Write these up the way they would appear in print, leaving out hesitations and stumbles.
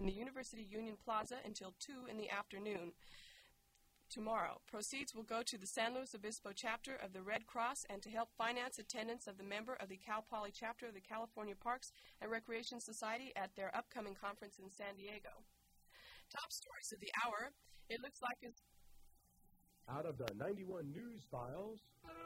in the University Union Plaza until 2 in the afternoon. Tomorrow, proceeds will go to the San Luis Obispo chapter of the Red Cross and to help finance attendance of the member of the Cal Poly chapter of the California Parks and Recreation Society at their upcoming conference in San Diego. Top stories of the hour. It looks like it's out of the 91 News Files,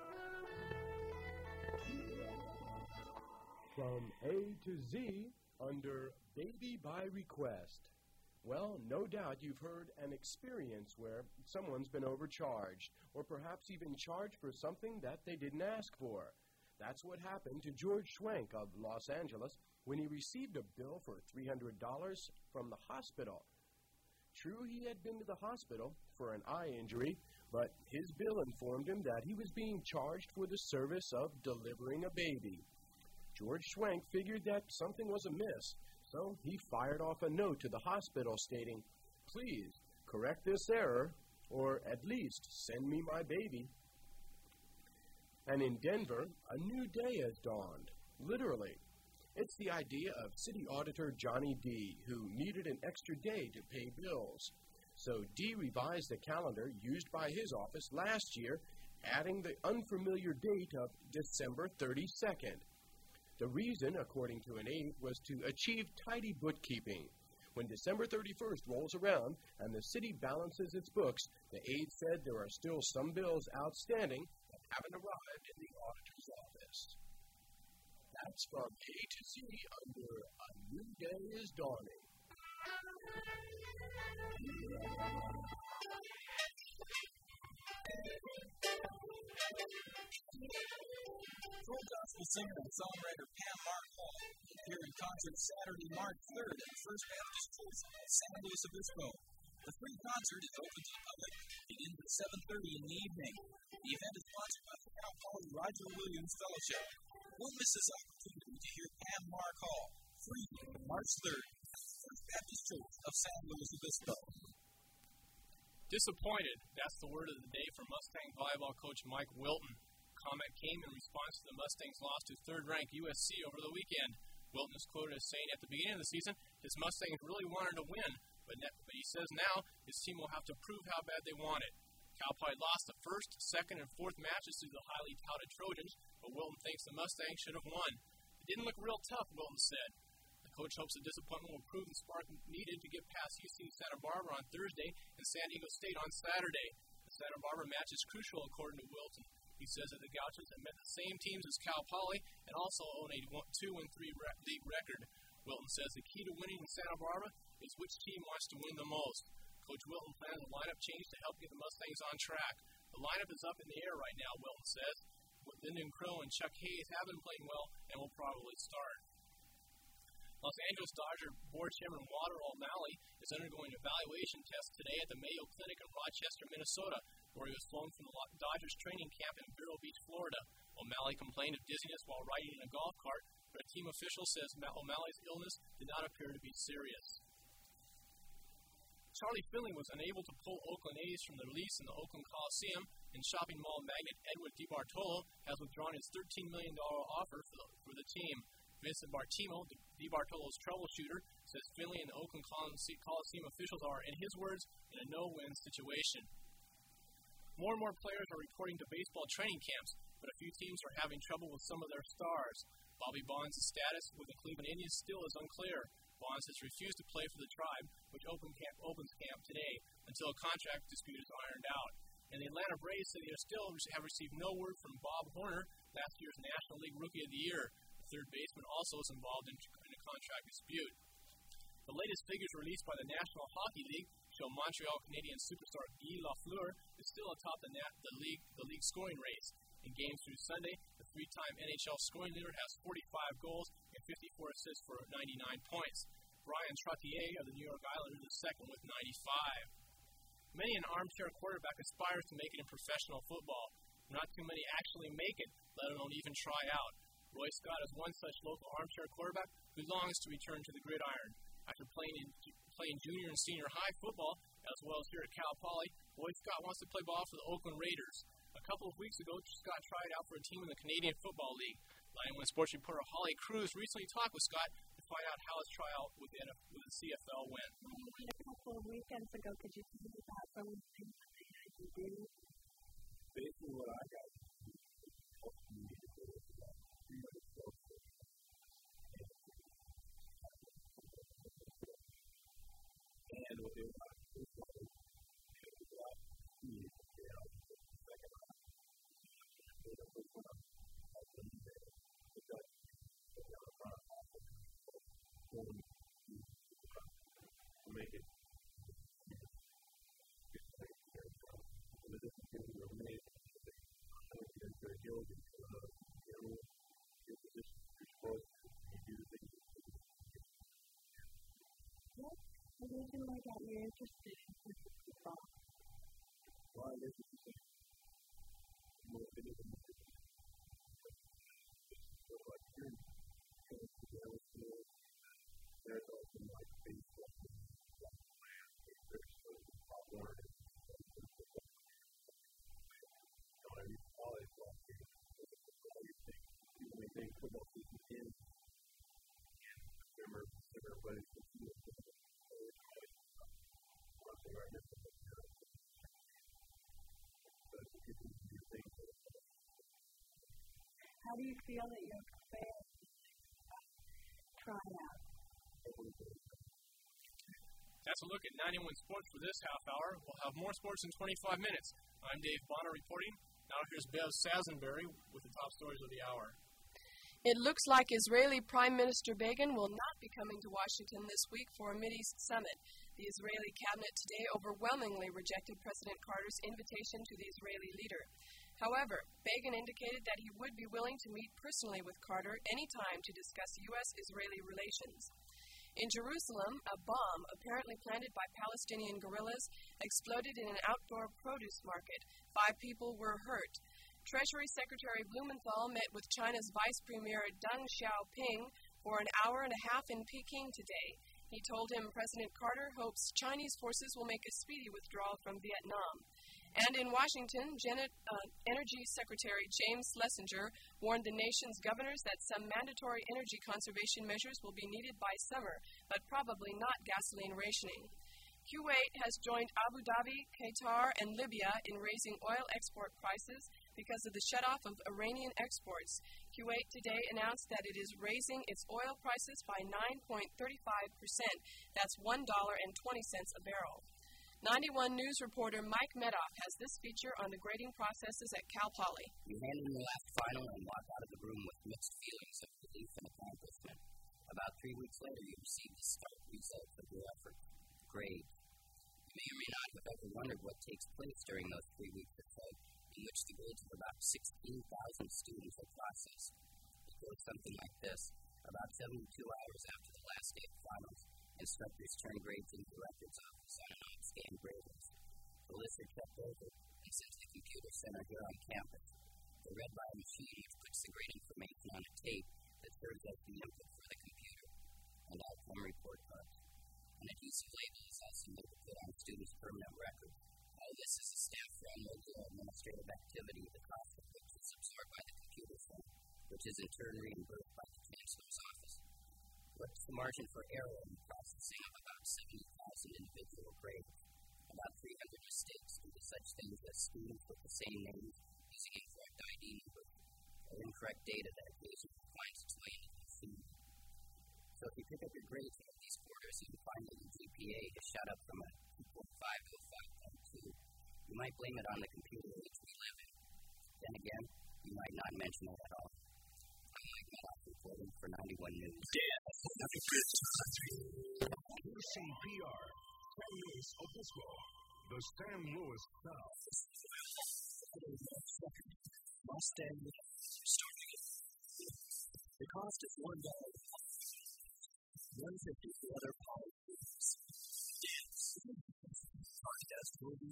from A to Z under Baby by Request. Well, no doubt you've heard an experience where someone's been overcharged, or perhaps even charged for something that they didn't ask for. That's what happened to George Schwenk of Los Angeles when he received a bill for $300 from the hospital. True, he had been to the hospital for an eye injury, but his bill informed him that he was being charged for the service of delivering a baby. George Schwenk figured that something was amiss, so he fired off a note to the hospital stating, "Please, correct this error, or at least send me my baby." And in Denver, a new day has dawned, literally. It's the idea of City Auditor Johnny D., who needed an extra day to pay bills. So D revised the calendar used by his office last year, adding the unfamiliar date of December 32nd. The reason, according to an aide, was to achieve tidy bookkeeping. When December 31st rolls around and the city balances its books, the aide said there are still some bills outstanding that haven't arrived in the auditor's office. That's from A to Z under A New Day is Dawning. Full gospel singer and songwriter Pam Mark will appear in concert Saturday, March 3rd at the First Baptist Church in San Luis Obispo. The free concert is open to the public. It ends at 7:30 in the evening. The event is sponsored by the Cal Poly Roger Williams Fellowship. Don't miss this opportunity to hear Pam Mark free March 3rd at the First Baptist Church of San Luis Obispo. Disappointed, that's the word of the day from Mustang volleyball coach Mike Wilton. Comment came in response to the Mustangs' loss to third-ranked USC over the weekend. Wilton is quoted as saying at the beginning of the season his Mustangs really wanted to win, but he says now his team will have to prove how bad they want it. Cal Poly lost the first, second, and fourth matches to the highly touted Trojans, but Wilton thinks the Mustangs should have won. It didn't look real tough, Wilton said. The coach hopes the disappointment will prove the spark needed to get past UC Santa Barbara on Thursday and San Diego State on Saturday. The Santa Barbara match is crucial, according to Wilton. He says that the Gauchos have met the same teams as Cal Poly and also own a 2-3 league record. Wilton says the key to winning in Santa Barbara is which team wants to win the most. Coach Wilton plans a lineup change to help get the Mustangs on track. The lineup is up in the air right now, Wilton says. Lyndon Crow and Chuck Hayes have been playing well and will probably start. Los Angeles Dodger board chairman Walter O'Malley is undergoing an evaluation test today at the Mayo Clinic in Rochester, Minnesota, where he was flown from the Dodgers training camp in Vero Beach, Florida. O'Malley complained of dizziness while riding in a golf cart, but a team official says O'Malley's illness did not appear to be serious. Charlie Finley was unable to pull Oakland A's from their lease in the Oakland Coliseum, and shopping mall magnate Edward DiBartolo has withdrawn his $13 million offer for the team. Vincent Bartimo, DiBartolo's troubleshooter, says Finley and the Oakland Coliseum officials are, in his words, in a no-win situation. More and more players are reporting to baseball training camps, but a few teams are having trouble with some of their stars. Bobby Bonds' status with the Cleveland Indians still is unclear. Bonds has refused to play for the Tribe, which opens camp today, until a contract dispute is ironed out. And the Atlanta Braves say they still have received no word from Bob Horner, last year's National League Rookie of the Year. The third baseman also is involved in a contract dispute. The latest figures released by the National Hockey League show Montreal Canadiens superstar Guy Lafleur is still atop the league scoring race. In games through Sunday, the three-time NHL scoring leader has 45 goals and 54 assists for 99 points. Brian Trottier of the New York Islanders is second with 95. Many an armchair quarterback aspires to make it in professional football. Not too many actually make it, let alone even try out. Roy Scott is one such local armchair quarterback who longs to return to the gridiron. After playing junior and senior high football, as well as here at Cal Poly, Roy Scott wants to play ball for the Oakland Raiders. A couple of weeks ago, Scott tried out for a team in the Canadian Football League. Line 1 Sports reporter Holly Cruz recently talked with Scott to find out how his tryout with the CFL went. A couple of weekends ago, could you tell me about some of the things that they had you do? Basically, what I got to do is about 312 and what they want to do is make it The reason why got you interested in football? Well, I guess it's the same. There's also like baseball, when they think football season ends, everybody's confused. How do you feel that you're prepared to try out? That's a look at 91 Sports for this half hour. We'll have more sports in 25 minutes. I'm Dave Bonner reporting. Now here's Bev Sazenberry with the top stories of the hour. It looks like Israeli Prime Minister Begin will not be coming to Washington this week for a Mideast summit. The Israeli cabinet today overwhelmingly rejected President Carter's invitation to the Israeli leader. However, Begin indicated that he would be willing to meet personally with Carter anytime to discuss U.S.-Israeli relations. In Jerusalem, a bomb, apparently planted by Palestinian guerrillas, exploded in an outdoor produce market. 5 people were hurt. Treasury Secretary Blumenthal met with China's Vice Premier Deng Xiaoping for an hour and a half in Peking today. He told him President Carter hopes Chinese forces will make a speedy withdrawal from Vietnam. And in Washington, Energy Secretary James Schlesinger warned the nation's governors that some mandatory energy conservation measures will be needed by summer, but probably not gasoline rationing. Kuwait has joined Abu Dhabi, Qatar, and Libya in raising oil export prices because of the shutoff of Iranian exports. Kuwait today announced that it is raising its oil prices by 9.35%. That's $1.20 a barrel. 91 News reporter Mike Medoff has this feature on the grading processes at Cal Poly. You hand in your last final and walk out of the room with mixed feelings of relief and accomplishment. About 3 weeks later, you receive the stark results of your effort. Grades. You may or may not have ever wondered what takes place during those 3 weeks or so, in which the grades of about 16,000 students are processed. It goes something like this. About 72 hours after the last day of finals, instructors turn grades into the records office on an on-scan grade list. The lists are kept over and sent to the computer center here on campus. They're read by a machine which puts the grade information on a tape that serves as the input for the computer, and outcome report cards. An adhesive label is also never put on students' permanent records. All this is a staff-run regular administrative activity, the cost of which is absorbed by the computer center, which is in turn reimbursed by the chancellor's office. What's the margin for error in the processing of about 70,000 individual grades? About 300 mistakes due to such things as students with the same names using incorrect ID numbers, or incorrect data that occasionally finds its way into the machine. So if you pick up your grades in these quarters and you find that your GPA is shot up from a 2.5 to a 5.2, you might blame it on the computer age we live in. Then again, you might not mention it at all. I'm Mike Medoff reporting for 91 News. KCPR, San Luis Obispo, the San Luis South. Mustang starting it. The cost is $1. $1.50 for other policies. Dance. Contest will be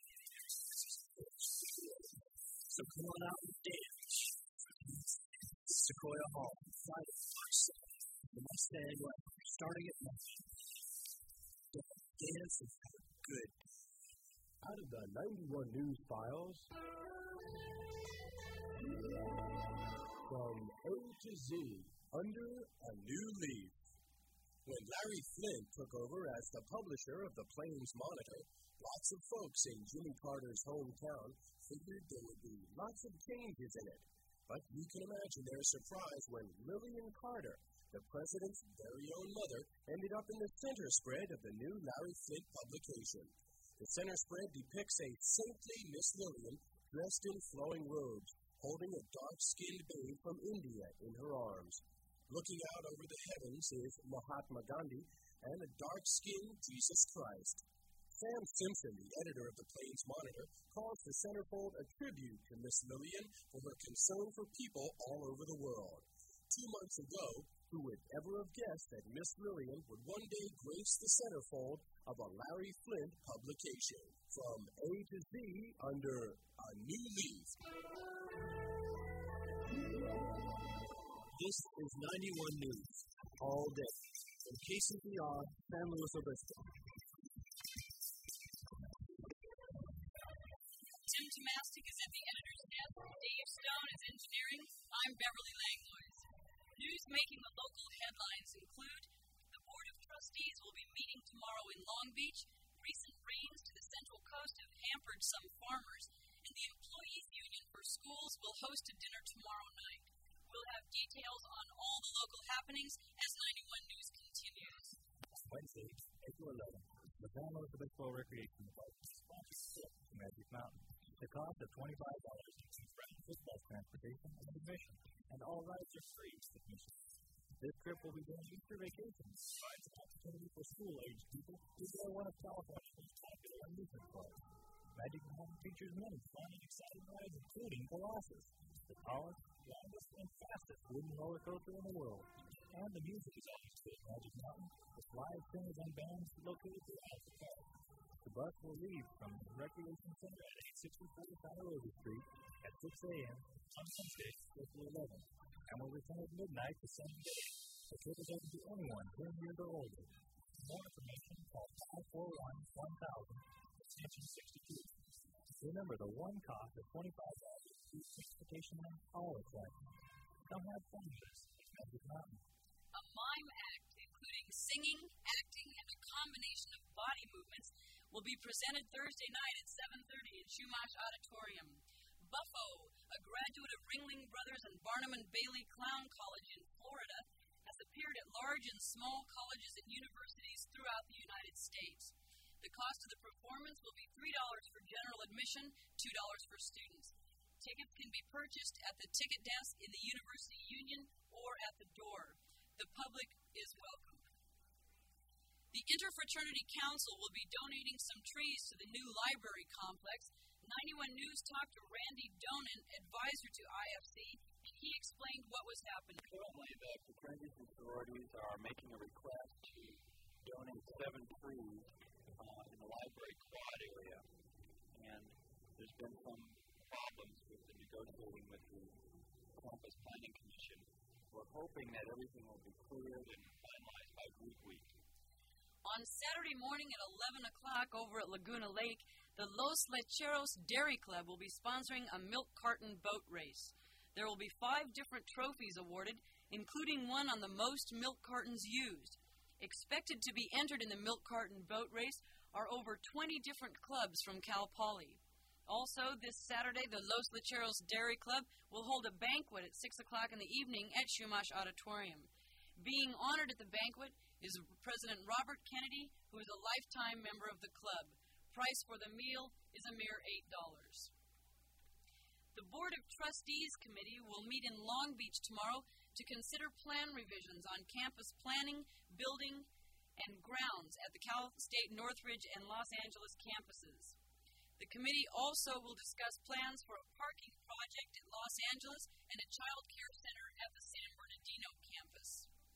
so come on out and dance. Sequoia Hall, Friday, March 7th. The Mustang starting at 9. Dance and have a good. Out of the 91 News files, from A to Z, under a new leaf. When Larry Flint took over as the publisher of the Plains Monitor, lots of folks in Jimmy Carter's hometown figured there would be lots of changes in it. But you can imagine their surprise when Lillian Carter, the president's very own mother, ended up in the center spread of the new Larry Flint publication. The center spread depicts a saintly Miss Lillian dressed in flowing robes, holding a dark-skinned babe from India in her arms. Looking out over the heavens is Mahatma Gandhi and a dark-skinned Jesus Christ. Sam Simpson, the editor of the Plains Monitor, calls the centerfold a tribute to Miss Lillian for her concern for people all over the world. 2 months ago, who would ever have guessed that Miss Lillian would one day grace the centerfold of a Larry Flint publication? From A to Z under A New Leaf. This is 91 News, all day, from KCPR, San Luis Obispo. Tim Tomastic is at the editor's desk. Dave Stone is engineering. I'm Beverly Langlois. News making the local headlines include the Board of Trustees will be meeting tomorrow in Long Beach. Recent rains to the Central Coast have hampered some farmers, and the Employees Union for Schools will host a dinner tomorrow night. We'll have details on all the local happenings as 91 News continues. Wednesday, April 11th, the San Luis Obispo Recreation Department sponsors Magic Mountain. The cost of $25 includes round trip bus transportation and admission, and all rides are free with admission. This trip will be during Easter vacation, provides an opportunity for school-aged people who are one of California's most popular amusement parks. Magic Mountain features many fun and exciting rides, including Colossus, the tallest, longest, and fastest wooden roller coaster in the world. And the music is always good at Magic Mountain, with live singers and bands located throughout the park. The bus will leave from the Recreation Center at 864 Santa Rosa Street at 6 a.m. on Wednesday, April 11th, and will return at midnight the same day. The trip is open to anyone 10 years or older. For more information, call 541-1000, extension 62. Remember, the one cost of $25 includes transportation and all attractions. Come have fun with us at Magic Mountain. A mime act, including singing, acting, and a combination of body movements, will be presented Thursday night at 7:30 at Chumash Auditorium. Buffo, a graduate of Ringling Brothers and Barnum and Bailey Clown College in Florida, has appeared at large and small colleges and universities throughout the United States. The cost of the performance will be $3 for general admission, $2 for students. Tickets can be purchased at the ticket desk in the University Union or at the door. The public is welcome. The Interfraternity Council will be donating some trees to the new library complex. 91 News talked to Randy Donan, advisor to IFC, and he explained what was happening. Currently, the fraternities and sororities are making a request to donate 7 trees in the library quad area, and there's been some problems with the negotiating with the Campus Planning Commission. We're hoping that everything will be cleared and finalized by Greek Week. On Saturday morning at 11 o'clock over at Laguna Lake, the Los Lecheros Dairy Club will be sponsoring a milk carton boat race. There will be 5 different trophies awarded, including one on the most milk cartons used. Expected to be entered in the milk carton boat race are over 20 different clubs from Cal Poly. Also, this Saturday, the Los Lecheros Dairy Club will hold a banquet at 6 o'clock in the evening at Chumash Auditorium. Being honored at the banquet is President Robert Kennedy, who is a lifetime member of the club. Price for the meal is a mere $8. The Board of Trustees Committee will meet in Long Beach tomorrow to consider plan revisions on campus planning, building, and grounds at the Cal State Northridge and Los Angeles campuses. The committee also will discuss plans for a parking project at Los Angeles and a child care center at the San Bernardino campus.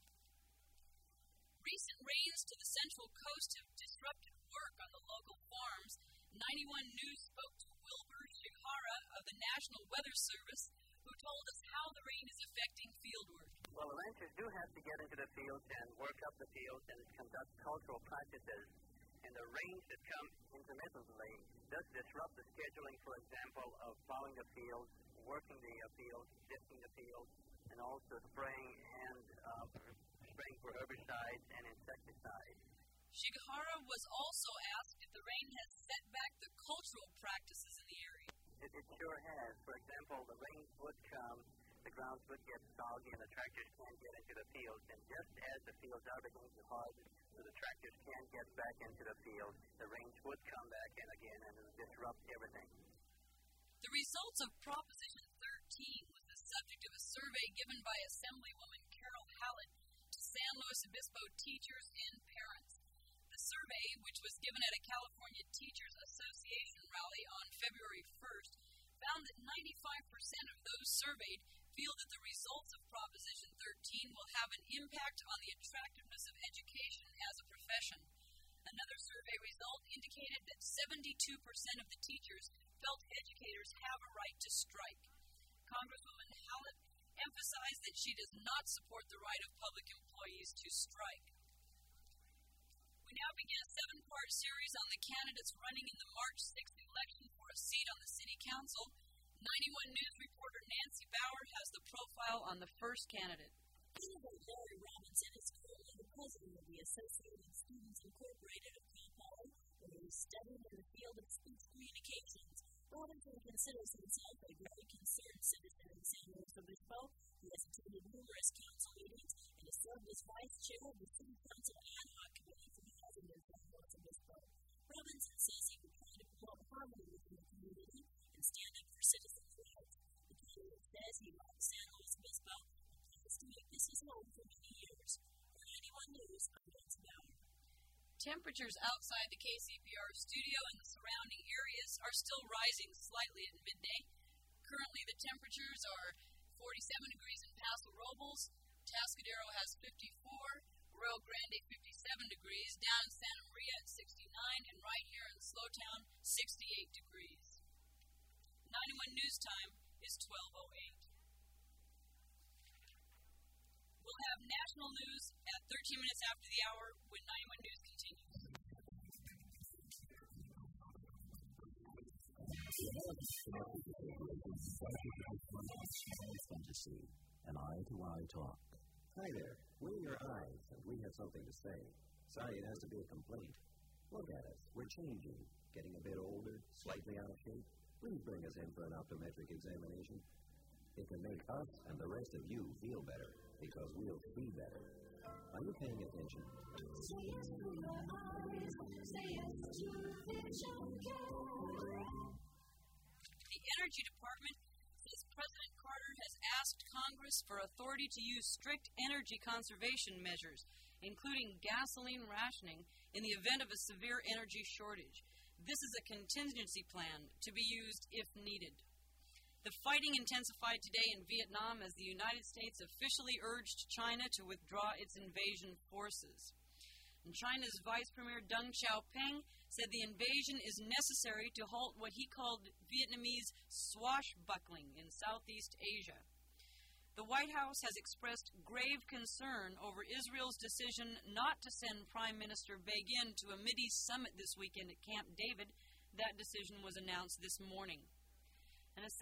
Recent rains to the Central Coast have disrupted work on the local farms. 91 News spoke to Wilbur Shihara of the National Weather Service, who told us how the rain is affecting fieldwork. Well, the ranchers do have to get into the fields and work up the fields and conduct cultural practices. And the rains that come intermittently does disrupt the scheduling, for example, of plowing the fields, working the fields, sifting the fields, and also spraying and spraying for herbicides and insecticides. Shigehara was also asked if the rain has set back the cultural practices in the area. It sure has. For example, the rain would come, the grounds would get soggy, and the tractors can't get into the fields. And just as the fields are beginning to harden, so the tractors can get back into the field, the rains would come back in again and disrupt everything. The results of Proposition 13 was the subject of a survey given by Assemblywoman Carol Hallett to San Luis Obispo teachers and parents. The survey, which was given at a California Teachers Association rally on February 1st, found that 95% of those surveyed feel that the results of Proposition 13 will have an impact on the attractiveness of education as a profession. Another survey result indicated that 72% of the teachers felt educators have a right to strike. Congresswoman Hallett emphasized that she does not support the right of public employees to strike. We now begin a 7-part series on the candidates running in the March 6th election for a seat on the City Council. 91 News reporter Nancy Bauer has the profile on the first candidate. Senator Larry Robinson is currently the president of the Associated Students Incorporated of Cal Poly, where he is studying in the field of speech communications. Robinson considers himself a very concerned citizen in San Luis Obispo. He has attended numerous council meetings and has served as vice chair of the City Council Ad Hoc Committee for Housing in San Luis Obispo. Robinson says he would try to promote harmony within the community and stand up for citizens' rights. The candidate says he loves San Luis Obispo and plans to make this his home for many years. For 91 News, I'm Nancy Bauer. Temperatures outside the KCPR studio and the surrounding areas are still rising slightly at midday. Currently, the temperatures are 47 degrees in Paso Robles, Tascadero has 54, Rio Grande 57 degrees, down in Santa Maria at 69, and right here in Slowtown, 68 degrees. 91 News time is 12:08. We'll have national news at 13 minutes after the hour when 91 News continues. Fantasy, an eye-to-eye talk. Hi there, we're your eyes, and we have something to say. Sorry, it has to be a complaint. Look at us, we're changing, getting a bit older, slightly out of shape. Please bring us in for an optometric examination. It can make us and the rest of you feel better, because we'll see better. Are you paying attention? Say yes to your eyes, say yes to vision care. The Energy Department says President Carter has asked Congress for authority to use strict energy conservation measures, including gasoline rationing, in the event of a severe energy shortage. This is a contingency plan to be used if needed. The fighting intensified today in Vietnam as the United States officially urged China to withdraw its invasion forces. And China's Vice Premier Deng Xiaoping said the invasion is necessary to halt what he called Vietnamese swashbuckling in Southeast Asia. The White House has expressed grave concern over Israel's decision not to send Prime Minister Begin to a Mideast summit this weekend at Camp David. That decision was announced this morning. And a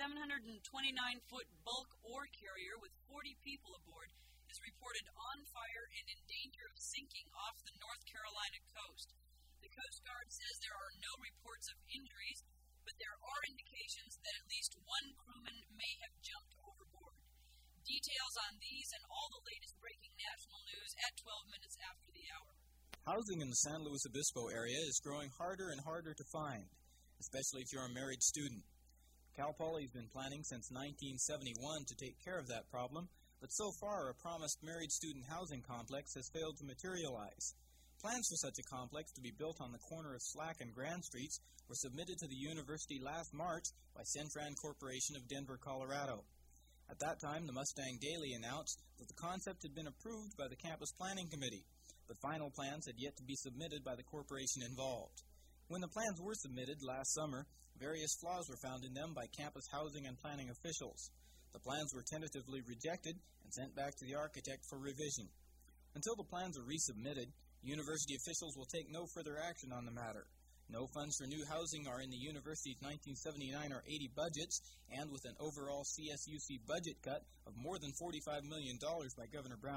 729-foot bulk ore carrier with 40 people aboard is reported on fire and in danger of sinking off the North Carolina coast. The Coast Guard says there are no reports of injuries, but there are indications that at least one crewman may have jumped overboard. Details on these and all the latest breaking national news at 12 minutes after the hour. Housing in the San Luis Obispo area is growing harder and harder to find, especially if you're a married student. Cal Poly has been planning since 1971 to take care of that problem, but so far a promised married student housing complex has failed to materialize. Plans for such a complex to be built on the corner of Slack and Grand Streets were submitted to the university last March by Centran Corporation of Denver, Colorado. At that time, the Mustang Daily announced that the concept had been approved by the campus planning committee, but final plans had yet to be submitted by the corporation involved. When the plans were submitted last summer, various flaws were found in them by campus housing and planning officials. The plans were tentatively rejected and sent back to the architect for revision. Until the plans are resubmitted, university officials will take no further action on the matter. No funds for new housing are in the university's 1979 or 80 budgets, and with an overall CSUC budget cut of more than $45 million by Governor Brown,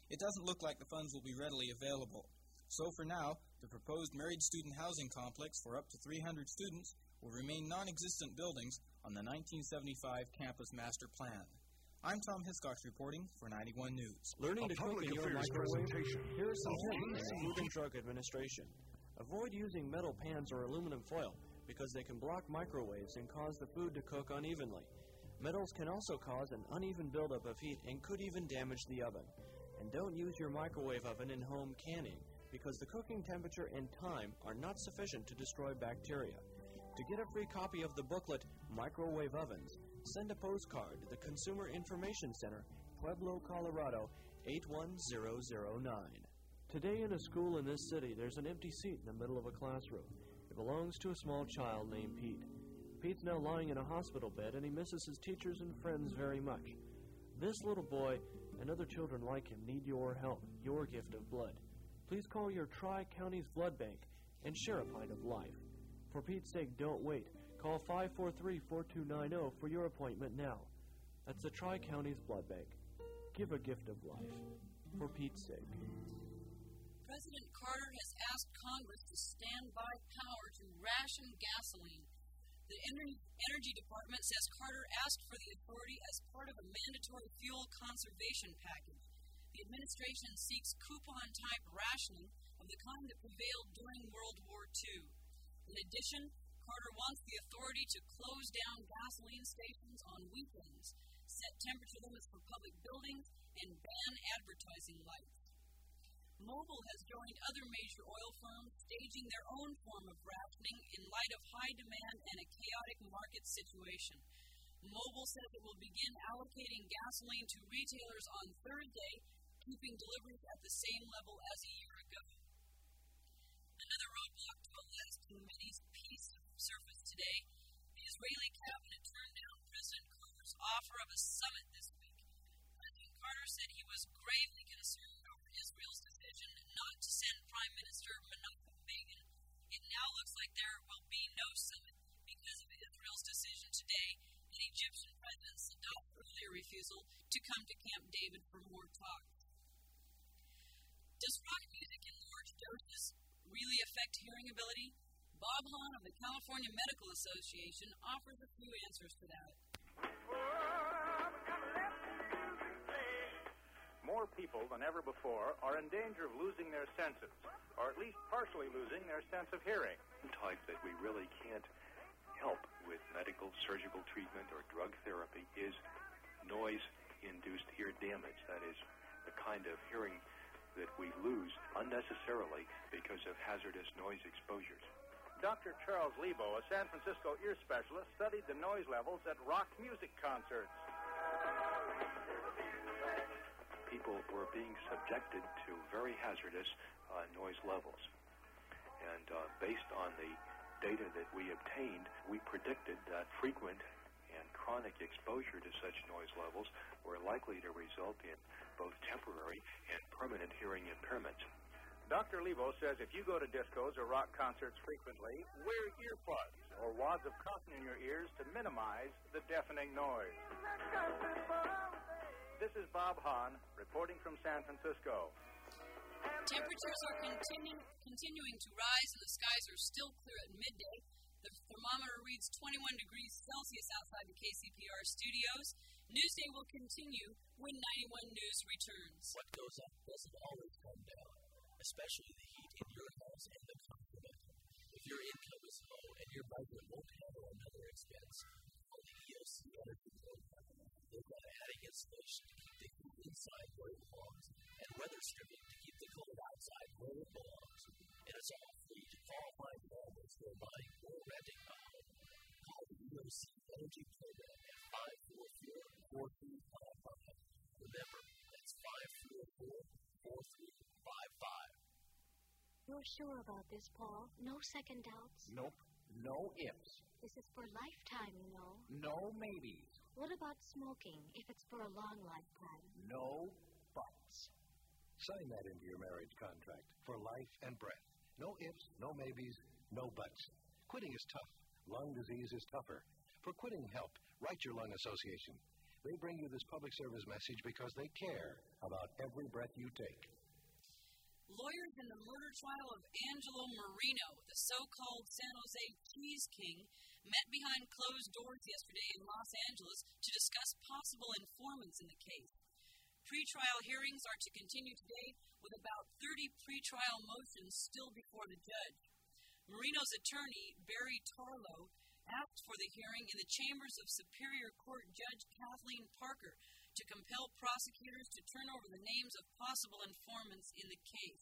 it doesn't look like the funds will be readily available. So for now, the proposed married student housing complex for up to 300 students will remain non-existent buildings on the 1975 Campus Master Plan. I'm Tom Hiscox reporting for 91 News. Learning to cook in your microwave? Here are some tips from the Food and Drug Administration. Avoid using metal pans or aluminum foil because they can block microwaves and cause the food to cook unevenly. Metals can also cause an uneven buildup of heat and could even damage the oven. And don't use your microwave oven in home canning because the cooking temperature and time are not sufficient to destroy bacteria. To get a free copy of the booklet, Microwave Ovens, send a postcard to the Consumer Information Center, Pueblo, Colorado, 81009. Today in a school in this city, there's an empty seat in the middle of a classroom. It belongs to a small child named Pete. Pete's now lying in a hospital bed, and he misses his teachers and friends very much. This little boy and other children like him need your help, your gift of blood. Please call your Tri-Counties Blood Bank and share a pint of life. For Pete's sake, don't wait. Call 543-4290 for your appointment now. That's the Tri-Counties Blood Bank. Give a gift of life. For Pete's sake. President Carter has asked Congress to stand by power to ration gasoline. The Energy Department says Carter asked for the authority as part of a mandatory fuel conservation package. The administration seeks coupon-type rationing of the kind that prevailed during World War II. In addition, Carter wants the authority to close down gasoline stations on weekends, set temperature limits for public buildings, and ban advertising lights. Mobil has joined other major oil firms staging their own form of rationing in light of high demand and a chaotic market situation. Mobil says it will begin allocating gasoline to retailers on Thursday, keeping deliveries at the same level as a year ago. Another roadblock to a lasting peace surfaced today. The Israeli cabinet turned down President Carter's offer of a summit this week. President Carter said he was gravely concerned over Israel's decision not to send Prime Minister Menachem Begin. It now looks like there will be no summit because of Israel's decision today and Egyptian President Sadat's earlier refusal to come to Camp David for more talks. Does rock music in large doses really affect hearing ability? Bob Hahn of the California Medical Association offers a few answers to that. More people than ever before are in danger of losing their senses, or at least partially losing their sense of hearing. Type that we really can't help with medical, surgical treatment, or drug therapy is noise-induced ear damage. That is the kind of hearing that we lose unnecessarily because of hazardous noise exposures. Dr. Charles Lebo, a San Francisco ear specialist, studied the noise levels at rock music concerts. People were being subjected to very hazardous noise levels. And based on the data that we obtained, we predicted that frequent and chronic exposure to such noise levels were likely to result in both temporary and permanent hearing impairments. Dr. Lebo says if you go to discos or rock concerts frequently, wear earplugs or wads of cotton in your ears to minimize the deafening noise. This is Bob Hahn reporting from San Francisco. Temperatures are continuing to rise and the skies are still clear at midday. The thermometer reads 21 degrees Celsius outside the KCPR studios. Newsday will continue when 91 News returns. What goes up doesn't always come down, especially the heat in your house and the comfort of it. If your income is low and your budget won't handle another expense, call the EOC Energy Program. They've got adding insulation to keep the heat inside where it belongs and weather stripping to keep the cold outside where it belongs. And it's all free to qualified families who are buying or renting a home. Call the EOC Energy Program at 544-4355. Remember, that's 544-4355. You're sure about this, Paul? No second doubts? Nope. No ifs. This is for lifetime, you know. No maybes. What about smoking, if it's for a long lifetime? No buts. Sign that into your marriage contract for life and breath. No ifs, no maybes, no buts. Quitting is tough. Lung disease is tougher. For quitting help, write your lung association. They bring you this public service message because they care about every breath you take. Lawyers in the murder trial of Angelo Marino, the so-called San Jose Cheese King, met behind closed doors yesterday in Los Angeles to discuss possible informants in the case. Pre-trial hearings are to continue today with about 30 pre-trial motions still before the judge. Marino's attorney, Barry Tarlow, asked for the hearing in the chambers of Superior Court Judge Kathleen Parker to compel prosecutors to turn over the names of possible informants in the case.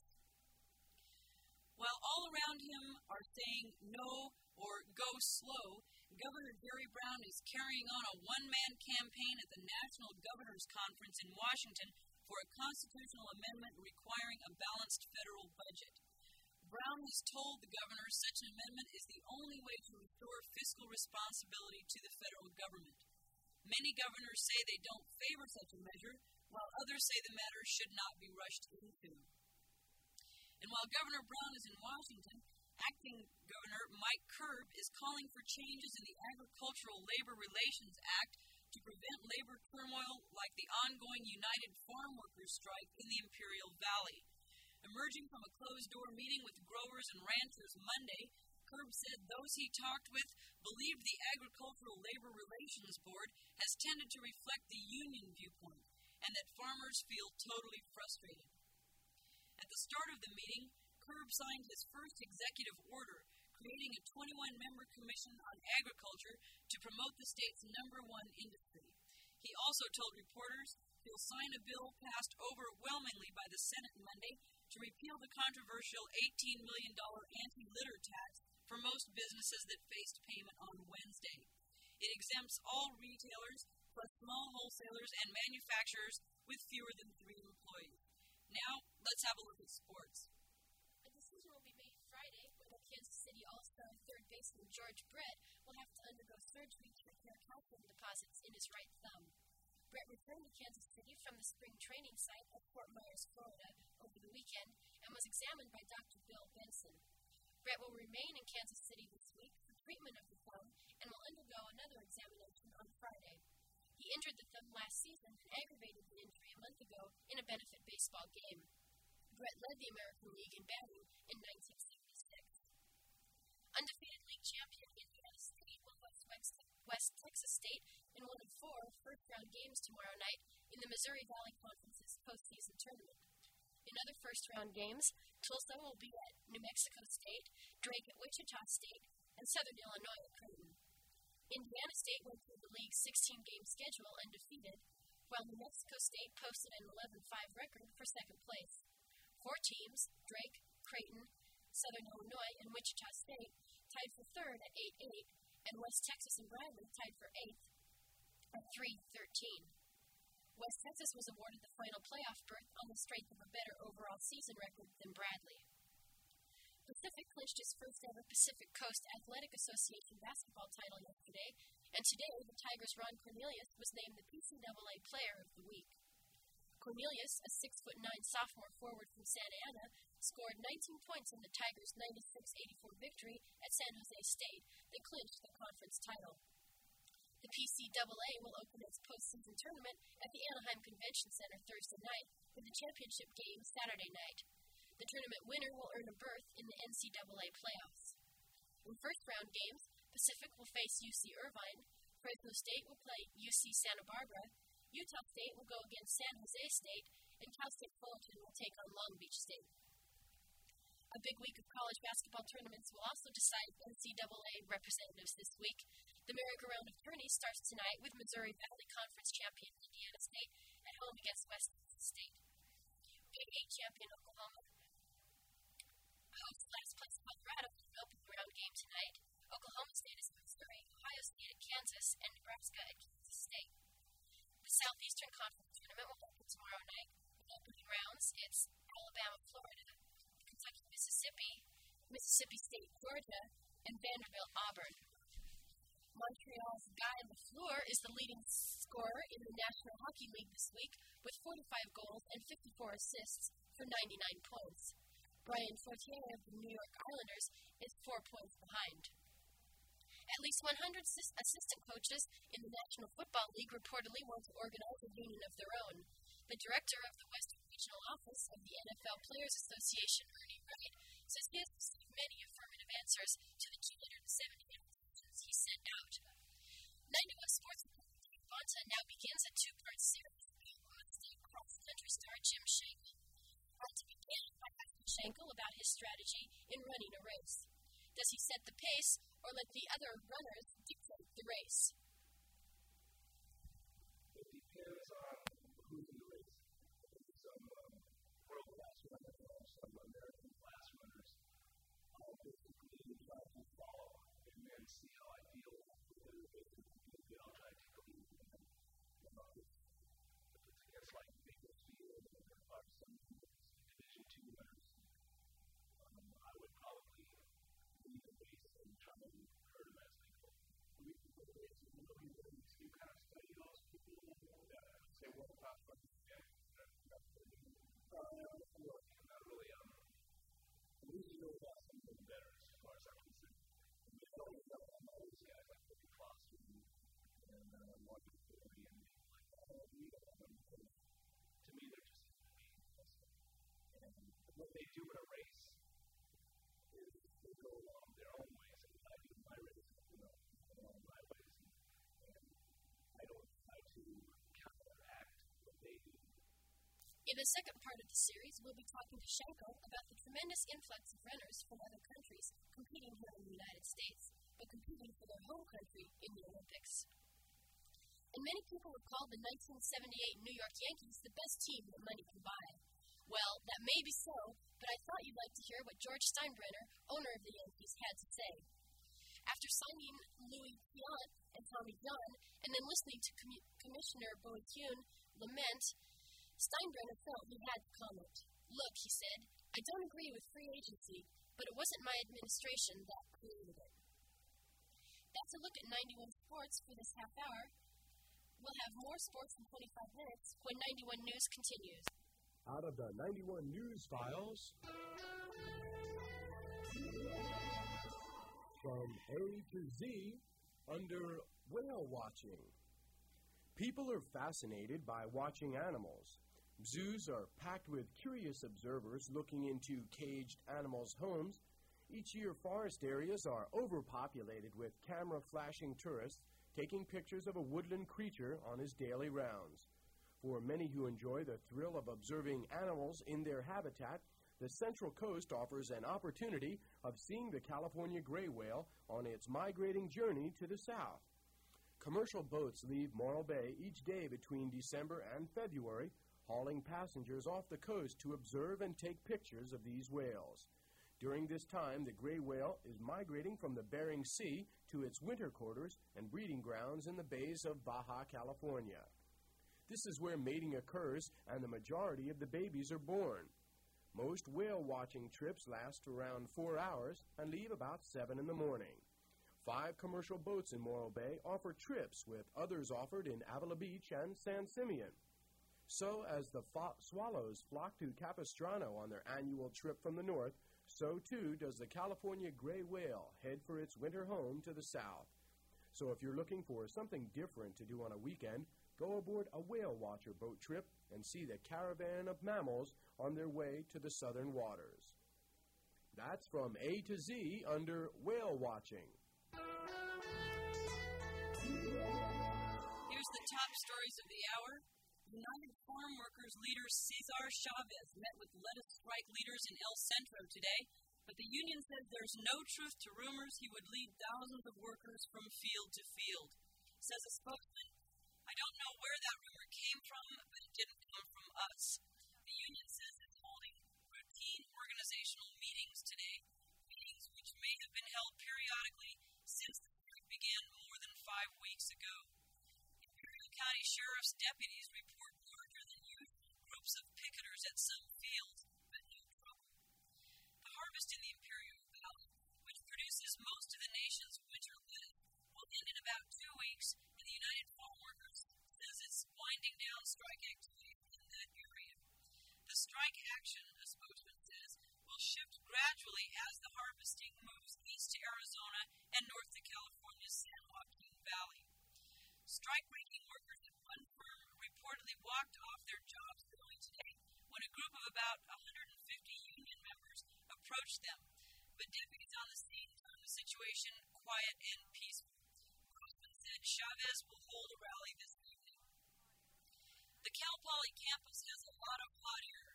While all around him are saying no or go slow, Governor Jerry Brown is carrying on a one-man campaign at the National Governors Conference in Washington for a constitutional amendment requiring a balanced federal budget. Brown has told the governor such an amendment is the only way to restore fiscal responsibility to the federal government. Many governors say they don't favor such a measure, while others say the matter should not be rushed into. And while Governor Brown is in Washington, Acting Governor Mike Curb is calling for changes in the Agricultural Labor Relations Act to prevent labor turmoil like the ongoing United Farm Workers strike in the Imperial Valley. Emerging from a closed-door meeting with growers and ranchers Monday, Curb said those he talked with believed the Agricultural Labor Relations Board has tended to reflect the union viewpoint and that farmers feel totally frustrated. At the start of the meeting, Curb signed his first executive order creating a 21-member commission on agriculture to promote the state's #1 industry. He also told reporters he'll sign a bill passed overwhelmingly by the Senate Monday to repeal the controversial $18 million anti-litter tax for most businesses that faced payment on Wednesday. It exempts all retailers, plus small wholesalers and manufacturers with fewer than 3 employees. Now, let's have a look at sports. A decision will be made Friday whether Kansas City All-Star third baseman George Brett will have to undergo surgery to repair calcium deposits in his right thumb. Brett returned to Kansas City from the spring training site at Fort Myers, Florida, over the weekend and was examined by Dr. Bill Benson. Brett will remain in Kansas City this week for treatment of the thumb and will undergo another examination on Friday. He injured the thumb last season and aggravated the injury a month ago in a benefit baseball game. Brett led the American League in batting in 1976. Undefeated league champion Indiana State will host West Texas State in one of 4 first-round games tomorrow night in the Missouri Valley Conference's postseason tournament. In other first-round games, Tulsa will be at New Mexico State, Drake at Wichita State, and Southern Illinois at Creighton. Indiana State went through the league's 16-game schedule undefeated, while New Mexico State posted an 11-5 record for second place. 4 teams, Drake, Creighton, Southern Illinois, and Wichita State, tied for third at 8-8, and West Texas and Bradley tied for 8th at 3-13. West Texas was awarded the final playoff berth on the strength of a better overall season record than Bradley. Pacific clinched its first-ever Pacific Coast Athletic Association basketball title yesterday, and today the Tigers' Ron Cornelius was named the PCAA Player of the Week. Cornelius, a 6'9" sophomore forward from Santa Ana, scored 19 points in the Tigers' 96-84 victory at San Jose State that clinched the conference title. The PCAA will open its postseason tournament at the Anaheim Convention Center Thursday night with the championship game Saturday night. The tournament winner will earn a berth in the NCAA playoffs. In first-round games, Pacific will face UC Irvine, Fresno State will play UC Santa Barbara, Utah State will go against San Jose State, and Cal State Fullerton will take on Long Beach State. A big week of college basketball tournaments will also decide NCAA representatives this week. The merry-go-round of tourneys starts tonight with Missouri Valley Conference champion Indiana State at home against West Texas State. Big 8 champion Oklahoma hosts last-place Colorado in an open-round game tonight. Oklahoma State is Missouri, Ohio State at Kansas, and Nebraska at Kansas State. The Southeastern Conference tournament will open tomorrow night. In opening rounds, it's Alabama, Florida, Kentucky, Mississippi, Mississippi State, Georgia, and Vanderbilt, Auburn. Montreal's Guy Lafleur is the leading scorer in the National Hockey League this week with 45 goals and 54 assists for 99 points. Brian Fortier of the New York Islanders is 4 points behind. At least 100 assistant coaches in the National Football League reportedly want to organize a union of their own. The director of the Western Regional Office of the NFL Players Association, Ernie Wright, says he has received many affirmative answers to the 270 invitations he sent out. 91 Sports reporter Dave Bonta now begins a two-part series about on-state cross-country star Jim Schenkel. Bonta began by asking Schenkel about his strategy in running a race. Does he set the pace or let the other runners dictate the race? It depends on who's in the race. Some world-class runners or some American-class runners, I'll basically try to follow and then see how I feel with it. I'll try to take a lead. If it's against like Bakersfield or some Division II runners, I would probably lead the race and try to hurt them as they go. You kind of study those people that say world-class runners. Not really. At least you know about some of them better as far as I'm concerned. I don't know all these guys like Bobby Foster and Martin Corey and people like that. To me, they're just human beings. And what they do in a race is they go along their own ways, and I do my race, along my ways. And I don't try to counteract what they do. In the second part of the series, we'll be talking to Schenkel about the tremendous influx of runners from other countries competing here in the United States, but competing for their home country in the Olympics. And many people have called the 1978 New York Yankees the best team that money can buy. Well, that may be so, but I thought you'd like to hear what George Steinbrenner, owner of the Yankees, had to say. After signing Louis Piant and Tommy John, and then listening to Commissioner Bowie Kuhn lament, Steinbrenner felt he had to comment. Look, he said, I don't agree with free agency, but it wasn't my administration that created it. That's a look at 91 Sports for this half hour. We'll have more sports in 25 minutes when 91 News continues. Out of the 91 News Files, from A to Z, under whale watching. People are fascinated by watching animals. Zoos are packed with curious observers looking into caged animals' homes. Each year, forest areas are overpopulated with camera-flashing tourists taking pictures of a woodland creature on his daily rounds. For many who enjoy the thrill of observing animals in their habitat, the Central Coast offers an opportunity of seeing the California gray whale on its migrating journey to the south. Commercial boats leave Morro Bay each day between December and February, hauling passengers off the coast to observe and take pictures of these whales. During this time, the gray whale is migrating from the Bering Sea to its winter quarters and breeding grounds in the bays of Baja California. This is where mating occurs and the majority of the babies are born. Most whale-watching trips last around 4 hours and leave about 7 in the morning. 5 commercial boats in Morro Bay offer trips, with others offered in Avila Beach and San Simeon. So, as the swallows flock to Capistrano on their annual trip from the north, so too does the California gray whale head for its winter home to the south. So if you're looking for something different to do on a weekend, go aboard a whale watcher boat trip and see the caravan of mammals on their way to the southern waters. That's from A to Z under whale watching. Here's the top stories of the hour. United Farm Workers leader Cesar Chavez met with lettuce strike leaders in El Centro today, but the union says there's no truth to rumors he would lead thousands of workers from field to field. Says a spokesman, I don't know where that rumor came from, but it didn't come from us. The union says it's holding routine organizational meetings today, meetings which may have been held periodically since the strike began more than 5 weeks ago. Imperial County Sheriff's deputies report larger than usual groups of picketers at some fields, but no trouble. The harvest in the Imperial Valley, which produces most of the nation's winter lettuce, will end in about 2 weeks, and the United Farm Workers says it's winding down strike activities in that area. The strike action, a spokesman says, will shift gradually as the harvesting moves east to Arizona and north to California Strike-breaking workers at one firm reportedly walked off their jobs early today when a group of about 150 union members approached them. But deputies on the scene found the situation quiet and peaceful. Grossman said Chavez will hold a rally this evening. The Cal Poly campus has a lot of hot air.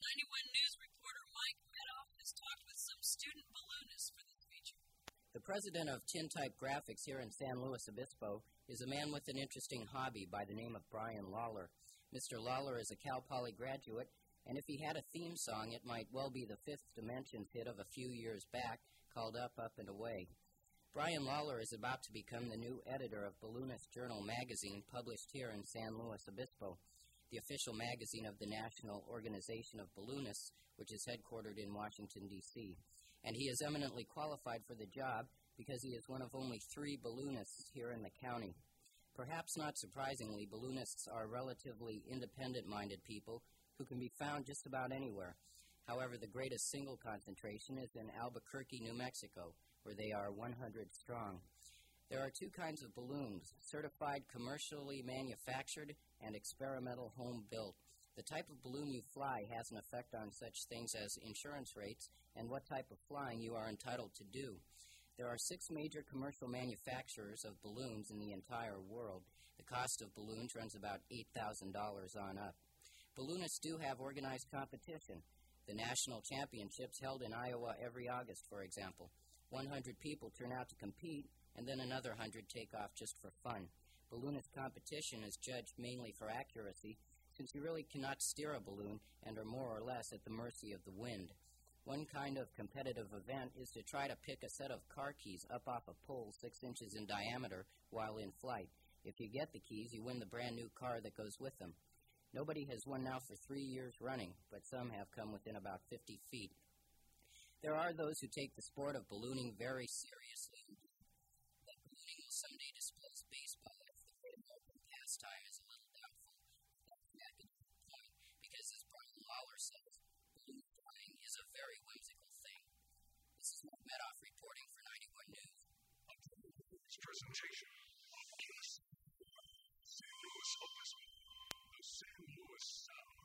91 News reporter Mike Medoff has talked with some student balloonists for this feature. The president of Tintype Graphics here in San Luis Obispo is a man with an interesting hobby by the name of Brian Lawler. Mr. Lawler is a Cal Poly graduate, and if he had a theme song, it might well be the Fifth Dimensions hit of a few years back called Up, Up, and Away. Brian Lawler is about to become the new editor of Balloonist Journal magazine published here in San Luis Obispo, the official magazine of the National Organization of Balloonists, which is headquartered in Washington, D.C. And he is eminently qualified for the job because he is one of only 3 balloonists here in the county. Perhaps not surprisingly, balloonists are relatively independent-minded people who can be found just about anywhere. However, the greatest single concentration is in Albuquerque, New Mexico, where they are 100 strong. There are 2 kinds of balloons, certified commercially manufactured and experimental home-built. The type of balloon you fly has an effect on such things as insurance rates and what type of flying you are entitled to do. There are 6 major commercial manufacturers of balloons in the entire world. The cost of balloons runs about $8,000 on up. Balloonists do have organized competition. The national championships held in Iowa every August, for example. 100 people turn out to compete, and then another 100 take off just for fun. Balloonist competition is judged mainly for accuracy, since you really cannot steer a balloon and are more or less at the mercy of the wind. One kind of competitive event is to try to pick a set of car keys up off a pole 6 inches in diameter while in flight. If you get the keys, you win the brand new car that goes with them. Nobody has won now for 3 years running, but some have come within about 50 feet. There are those who take the sport of ballooning very seriously. That ballooning will someday displace baseball if the great American pastime is a little doubtful. That's an academic point, because as Brian Lawler says, balloon flying is a very whimsical thing. This is Mike Medoff reporting for 91 News. Presentation of Kiss San Luis Obispo, the San Luis Sound.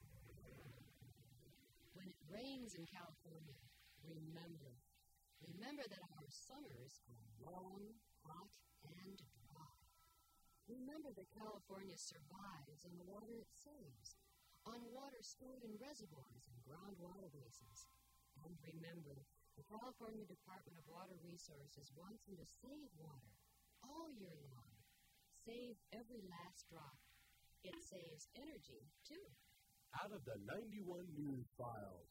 When it rains in California, remember that our summers are long, hot, and dry. Remember that California survives on the water it saves, on water stored in reservoirs and groundwater basins. And remember, the California Department of Water Resources wants you to save water all year long. Save every last drop. It saves energy, too. Out of the 91 News Files.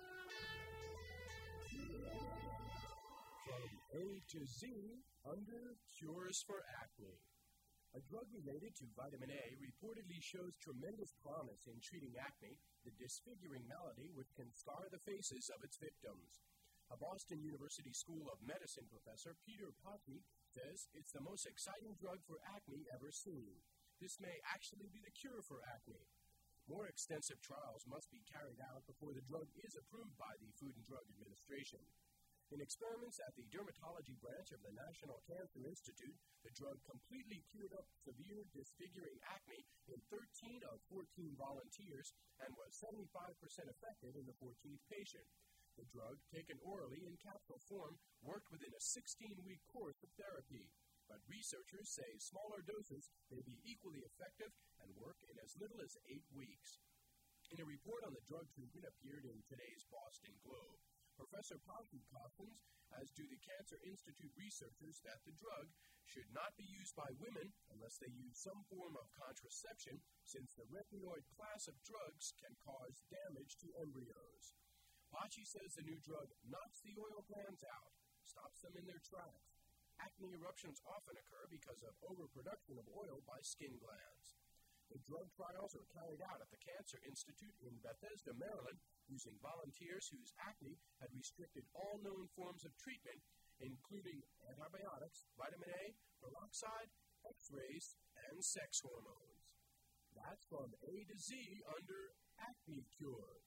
From A to Z, under Cures for Acne. A drug related to vitamin A reportedly shows tremendous promise in treating acne, the disfiguring malady which can scar the faces of its victims. A Boston University School of Medicine professor, Peter Patti, says it's the most exciting drug for acne ever seen. This may actually be the cure for acne. More extensive trials must be carried out before the drug is approved by the Food and Drug Administration. In experiments at the dermatology branch of the National Cancer Institute, the drug completely cured up severe disfiguring acne in 13 of 14 volunteers and was 75% effective in the 14th patient. The drug, taken orally in capsule form, worked within a 16-week course of therapy. But researchers say smaller doses may be equally effective and work in as little as 8 weeks. In a report on the drug treatment appeared in today's Boston Globe, Professor Patti cautions, as do the Cancer Institute researchers, that the drug should not be used by women unless they use some form of contraception, since the retinoid class of drugs can cause damage to embryos. Patti says the new drug knocks the oil glands out, stops them in their tracks. Acne eruptions often occur because of overproduction of oil by skin glands. The drug trials are carried out at the Cancer Institute in Bethesda, Maryland, using volunteers whose acne had restricted all known forms of treatment, including antibiotics, vitamin A, peroxide, X-rays, and sex hormones. That's from A to Z under Acne Cures.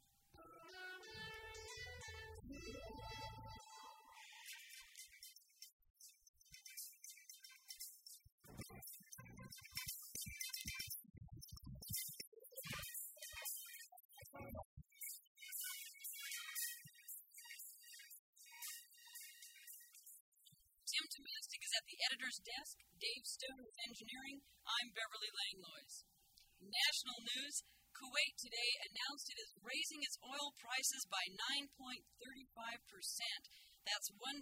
Domestic is at the editor's desk. Dave Stone is engineering. I'm Beverly Langlois. National news. Kuwait today announced it is raising its oil prices by 9.35%. That's $1.20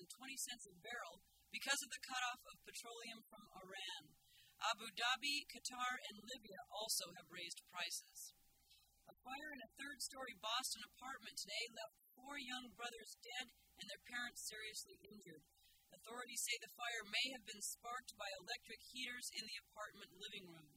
a barrel because of the cutoff of petroleum from Iran. Abu Dhabi, Qatar, and Libya also have raised prices. A fire in a third-story Boston apartment today left 4 young brothers dead and their parents seriously injured. Authorities say the fire may have been sparked by electric heaters in the apartment living room.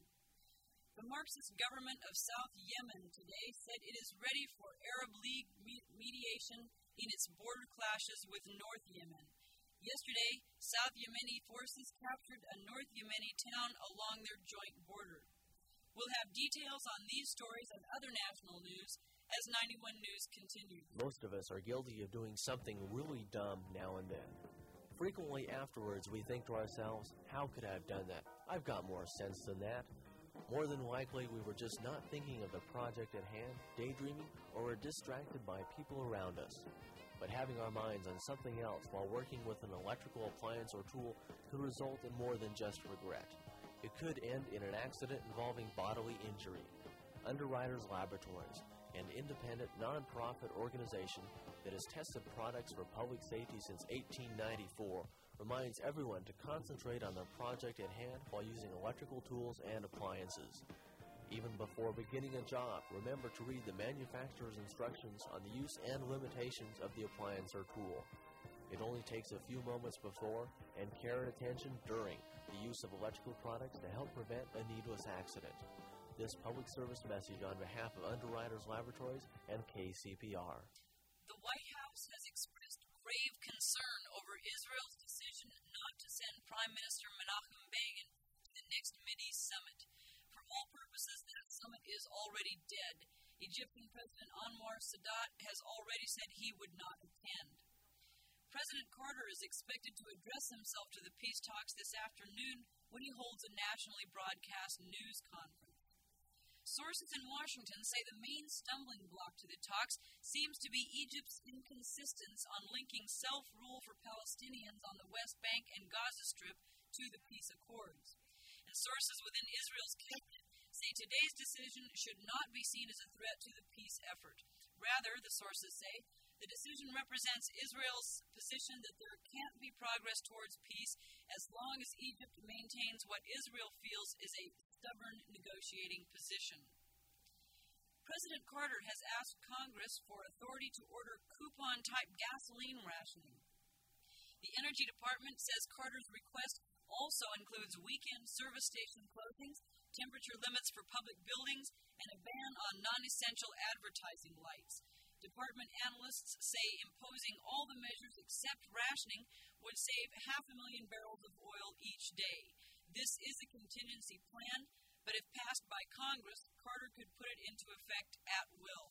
The Marxist government of South Yemen today said it is ready for Arab League mediation in its border clashes with North Yemen. Yesterday, South Yemeni forces captured a North Yemeni town along their joint border. We'll have details on these stories and other national news as 91 News continues. Most of us are guilty of doing something really dumb now and then. Frequently afterwards, we think to ourselves, how could I have done that? I've got more sense than that. More than likely, we were just not thinking of the project at hand, daydreaming, or were distracted by people around us. But having our minds on something else while working with an electrical appliance or tool could result in more than just regret. It could end in an accident involving bodily injury. Underwriters Laboratories, an independent, non-profit organization that has tested products for public safety since 1894, reminds everyone to concentrate on their project at hand while using electrical tools and appliances. Even before beginning a job, remember to read the manufacturer's instructions on the use and limitations of the appliance or tool. It only takes a few moments before and care and attention during the use of electrical products to help prevent a needless accident. This public service message on behalf of Underwriters Laboratories and KCPR. The White House has expressed grave concern over Israel's decision not to send Prime Minister Menachem Begin to the next Mideast summit. For all purposes, that summit is already dead. Egyptian President Anwar Sadat has already said he would not attend. President Carter is expected to address himself to the peace talks this afternoon when he holds a nationally broadcast news conference. Sources in Washington say the main stumbling block to the talks seems to be Egypt's inconsistence on linking self-rule for Palestinians on the West Bank and Gaza Strip to the peace accords. And sources within Israel's cabinet say today's decision should not be seen as a threat to the peace effort. Rather, the sources say, the decision represents Israel's position that there can't be progress towards peace as long as Egypt maintains what Israel feels is a stubborn negotiating position. President Carter has asked Congress for authority to order coupon-type gasoline rationing. The Energy Department says Carter's request also includes weekend service station closings, temperature limits for public buildings, and a ban on non-essential advertising lights. Department analysts say imposing all the measures except rationing would save 500,000 barrels of oil each day. This is a contingency plan, but if passed by Congress, Carter could put it into effect at will.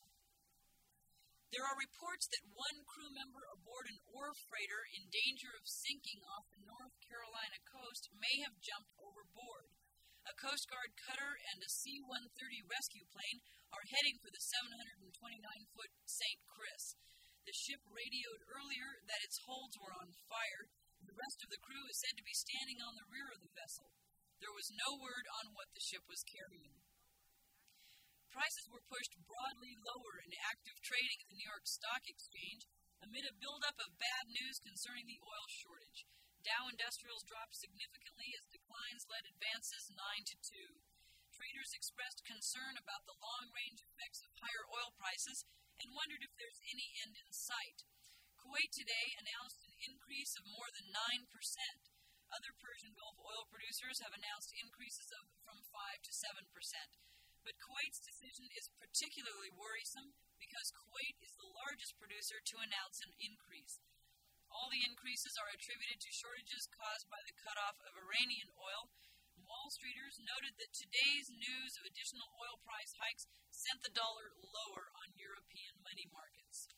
There are reports that one crew member aboard an ore freighter in danger of sinking off the North Carolina coast may have jumped overboard. A Coast Guard cutter and a C-130 rescue plane are heading for the 729-foot St. Chris. The ship radioed earlier that its holds were on fire. The rest of the crew is said to be standing on the rear of the vessel. There was no word on what the ship was carrying. Prices were pushed broadly lower in active trading at the New York Stock Exchange amid a buildup of bad news concerning the oil shortage. Dow Industrials dropped significantly as declines led advances 9-2. Traders expressed concern about the long-range effects of higher oil prices and wondered if there's any end in sight. Kuwait today announced an increase of more than 9%. Other Persian Gulf oil producers have announced increases from 5 to 7%. But Kuwait's decision is particularly worrisome because Kuwait is the largest producer to announce an increase. All the increases are attributed to shortages caused by the cutoff of Iranian oil. Wall Streeters noted that today's news of additional oil price hikes sent the dollar lower on European money markets.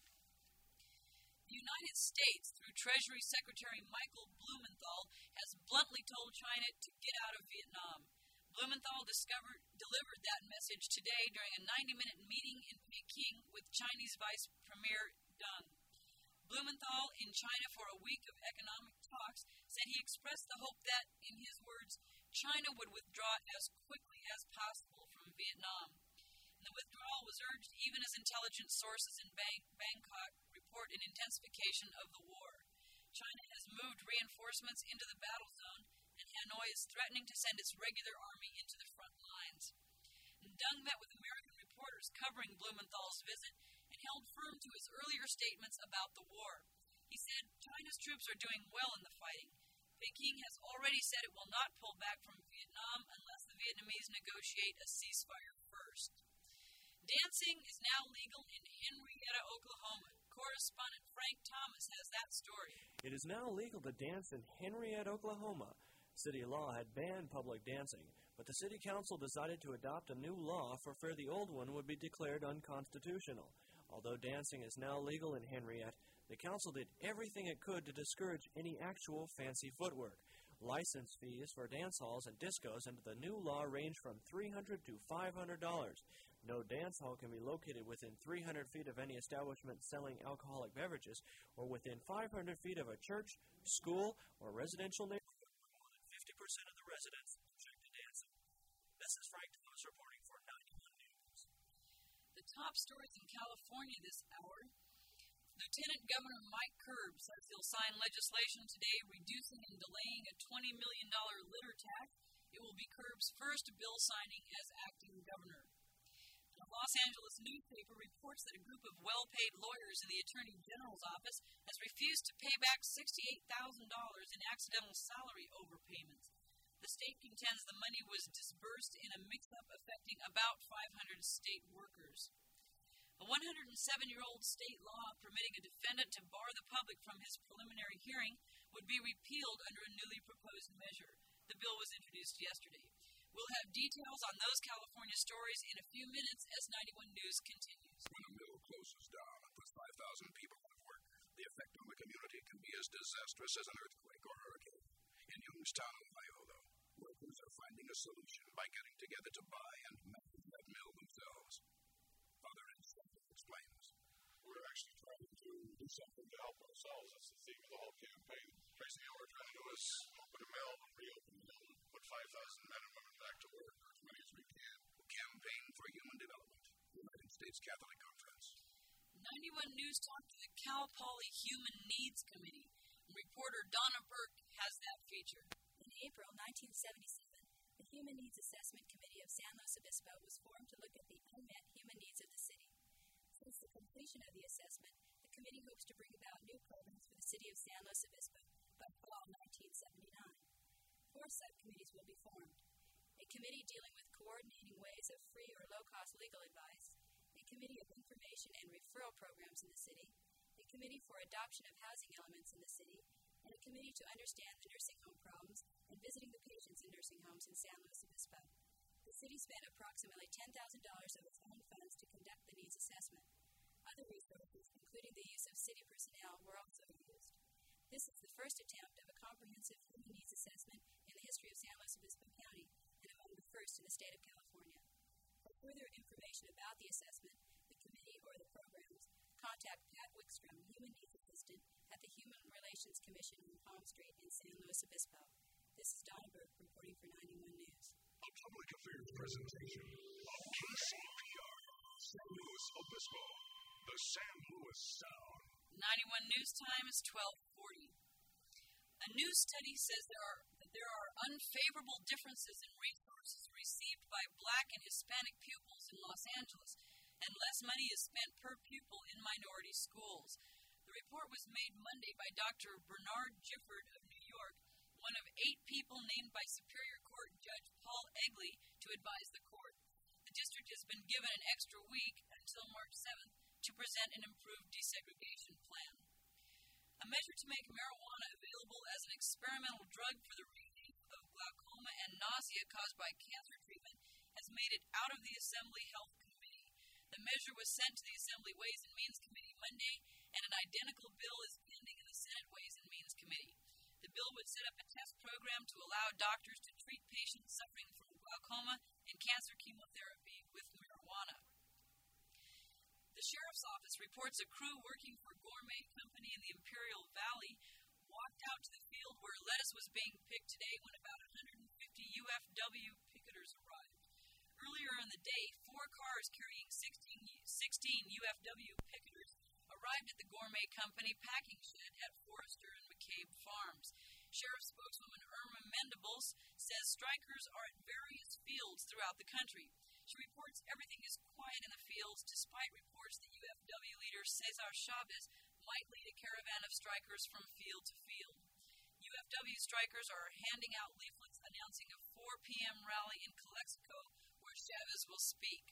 The United States, through Treasury Secretary Michael Blumenthal, has bluntly told China to get out of Vietnam. Blumenthal delivered that message today during a 90-minute meeting in Peking with Chinese Vice Premier Deng. Blumenthal, in China for a week of economic talks, said he expressed the hope that, in his words, China would withdraw as quickly as possible from Vietnam. And the withdrawal was urged even as intelligence sources in Bangkok report an intensification of the war. China has moved reinforcements into the battle zone, and Hanoi is threatening to send its regular army into the front lines. And Deng met with American reporters covering Blumenthal's visit and held firm to his earlier statements about the war. He said China's troops are doing well in the fighting. Peking has already said it will not pull back from Vietnam unless the Vietnamese negotiate a ceasefire first. Dancing is now legal in Henrietta, Oklahoma. Correspondent Frank Thomas has that story. It is now legal to dance in Henrietta, Oklahoma. City law had banned public dancing, but the city council decided to adopt a new law for fear the old one would be declared unconstitutional. Although dancing is now legal in Henriette, the council did everything it could to discourage any actual fancy footwork. License fees for dance halls and discos under the new law range from $300 to $500. No dance hall can be located within 300 feet of any establishment selling alcoholic beverages or within 500 feet of a church, school, or residential neighborhood where more than 50% of the residents object to dancing. This is Frank Thomas reporting for 91 News. The top stories in California this hour. Lieutenant Governor Mike Curb says he'll sign legislation today reducing and delaying a $20 million litter tax. It will be Curb's first bill signing as acting governor. A Los Angeles newspaper reports that a group of well-paid lawyers in the Attorney General's office has refused to pay back $68,000 in accidental salary overpayments. The state contends the money was disbursed in a mix-up affecting about 500 state workers. A 107-year-old state law permitting a defendant to bar the public from his preliminary hearing would be repealed under a newly proposed measure. The bill was introduced yesterday. We'll have details on those California stories in a few minutes as 91 News continues. When a mill closes down and puts 5,000 people out of work, the effect on the community can be as disastrous as an earthquake or hurricane. In Youngstown, Ohio, though, workers are finding a solution by getting together to buy and manage that mill themselves. Father Instructor explains. We're actually trying to do something to help ourselves. That's the theme of the whole campaign. Basically, all we're trying to do is open a mill, reopen the mill, put 5,000 men and women back to work, or as many as we can. Campaign for Human Development, United States Catholic Conference. 91 News talked to the Cal Poly Human Needs Committee. Reporter Donna Burke has that feature. In April 1977, the Human Needs Assessment Committee of San Luis Obispo was formed to look at the unmet human needs of the city. Since the completion of the assessment, the committee hopes to bring about new programs for the city of San Luis Obispo by fall 1979. 4 subcommittees will be formed. A committee dealing with coordinating ways of free or low-cost legal advice, a committee of information and referral programs in the city, a committee for adoption of housing elements in the city, and a committee to understand the nursing home problems and visiting the patients in nursing homes in San Luis Obispo. The city spent approximately $10,000 of its own funds to conduct the needs assessment. Other resources, including the use of city personnel, were also used. This is the first attempt of a comprehensive human needs assessment in the history of San Luis Obispo County and among the first in the state of California. For further information about the assessment, the committee, or the programs, contact Pat Wickstrom, Human Needs Assistant at the Human Relations Commission on Palm Street in San Luis Obispo. This is Donna Burke reporting for 91 News. A public affairs presentation of KCPR, San Luis Obispo, the San Luis Sound. 91 News time is 12:40. A new study says there are unfavorable differences in resources received by Black and Hispanic pupils in Los Angeles, and less money is spent per pupil in minority schools. The report was made Monday by Dr. Bernard Gifford of New York, one of 8 people named by Superior Court Judge Paul Egley to advise the court. The district has been given an extra week until March 7th to present an improved desegregation plan. A measure to make marijuana available as an experimental drug for the relief of glaucoma and nausea caused by cancer treatment has made it out of the Assembly Health Committee. The measure was sent to the Assembly Ways and Means Committee Monday, and an identical bill is pending in the Senate Ways and Means Committee. The bill would set up a test program to allow doctors to treat patients suffering from glaucoma and cancer chemotherapy with marijuana. The Sheriff's Office reports a crew working for Gourmet Company in the Imperial Valley walked out to the field where lettuce was being picked today when about 150 UFW picketers arrived. Earlier in the day, 4 cars carrying 16 UFW picketers arrived at the Gourmet Company packing shed at Forrester and McCabe Farms. Sheriff spokeswoman Irma Mendables says strikers are at various fields throughout the country. She reports everything is quiet in the fields despite reports that UFW leader Cesar Chavez might lead a caravan of strikers from field to field. UFW strikers are handing out leaflets announcing a 4 p.m. rally in Calexico where Chavez will speak.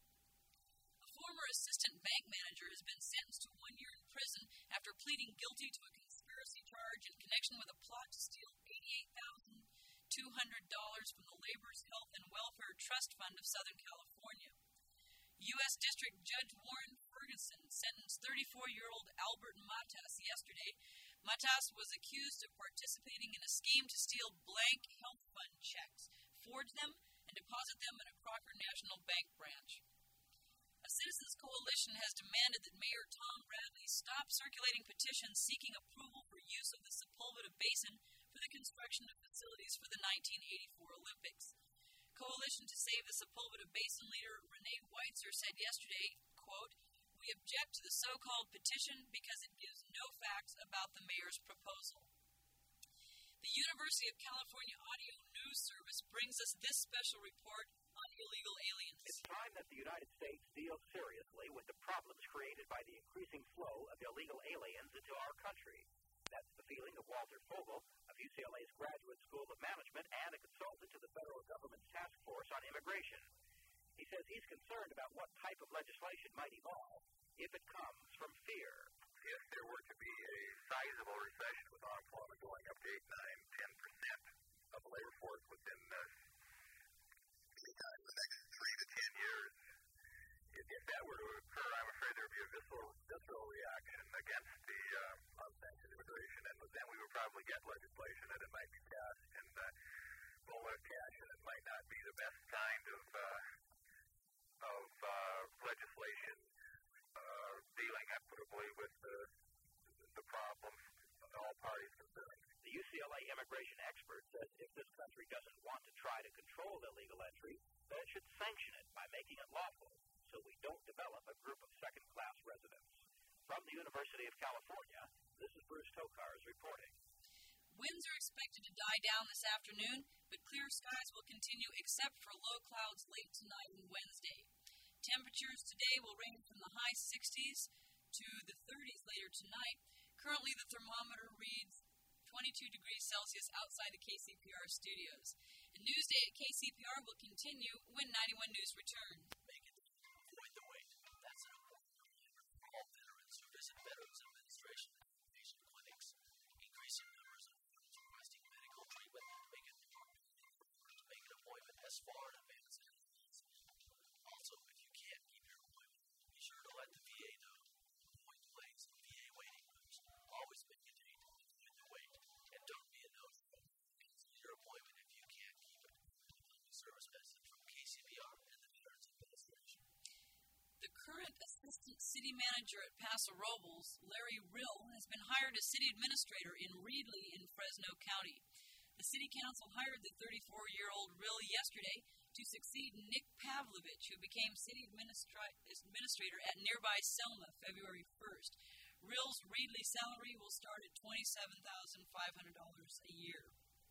A former assistant bank manager has been sentenced to 1 year in prison after pleading guilty to a conspiracy charge in connection with a plot to steal $88,200 from the Labor's Health and Welfare Trust Fund of Southern California. U.S. District Judge Warren Ferguson sentenced 34-year-old Albert Matas yesterday. Matas was accused of participating in a scheme to steal blank health fund checks, forge them, and deposit them in a Crocker National Bank branch. A citizens' coalition has demanded that Mayor Tom Bradley stop circulating petitions seeking approval for use of the Sepulveda Basin for the construction of facilities for the 1984 Olympics. Coalition to Save the Sepulveda Basin leader Renee Weitzer said yesterday, quote, "We object to the so-called petition because it gives no facts about the mayor's proposal." The University of California Audio News Service brings us this special report on illegal aliens. It's time that the United States deals seriously with the problems created by the increasing flow of illegal aliens into our country. That's the feeling of Walter Fogel of UCLA's Graduate School of Management and a consultant to the federal government's task force on immigration. He says he's concerned about what type of legislation might evolve if it comes from fear. If there were to be a sizable recession with unemployment going up to 8, 9, 10% of the labor force within the next 3 to 10 years, if that were to occur, I'm afraid there would be a visceral reaction against the unsanctioned immigration, and then we would probably get legislation and it might be passed in full cash, and it might not be the best kind of legislation dealing equitably with the problems of all parties concerned. The UCLA immigration expert says if this country doesn't want to try to control illegal entry, then it should sanction it by making it lawful, so we don't develop a group of second-class residents. From the University of California, this is Bruce Tokars reporting. Winds are expected to die down this afternoon, but clear skies will continue except for low clouds late tonight and Wednesday. Temperatures today will range from the high 60s to the 30s later tonight. Currently, the thermometer reads 22 degrees Celsius outside the KCPR studios. The Newsday at KCPR will continue when 91 News returns. Avoid the wait. That's an important reminder for all veterans who visit Veterans Administration patient clinics. Increasing numbers of veterans requesting medical treatment make it important to make an appointment as far in advance as possible. Also, if you can't keep your appointment, be sure to let the VA know. Avoid delays in VA waiting rooms. Always make a date. Avoid the wait. And don't be a no-show. Cancel your appointment if you can't keep it. A public service message from KCPR and the Veterans Administration. The current assistant city manager at Paso Robles, Larry Rill, has been hired as city administrator in Reedley in Fresno County. The city council hired the 34-year-old Rill yesterday to succeed Nick Pavlovich, who became city administrator at nearby Selma February 1st. Rill's Reedley salary will start at $27,500 a year.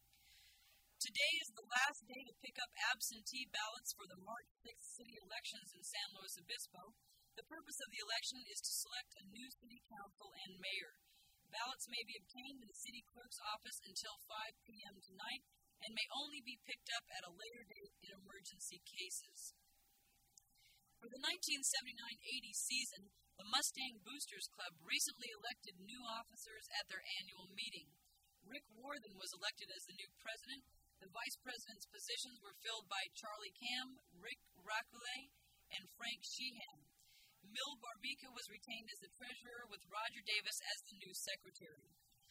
Today is the last day to pick up absentee ballots for the March 6th city elections in San Luis Obispo. The purpose of the election is to select a new city council and mayor. Ballots may be obtained in the city clerk's office until 5 p.m. tonight and may only be picked up at a later date in emergency cases. For the 1979-80 season, the Mustang Boosters Club recently elected new officers at their annual meeting. Rick Warthen was elected as the new president. The vice president's positions were filled by Charlie Cam, Rick Racoulet, and Frank Sheehan. Mil Barbica was retained as the treasurer with Roger Davis as the new secretary.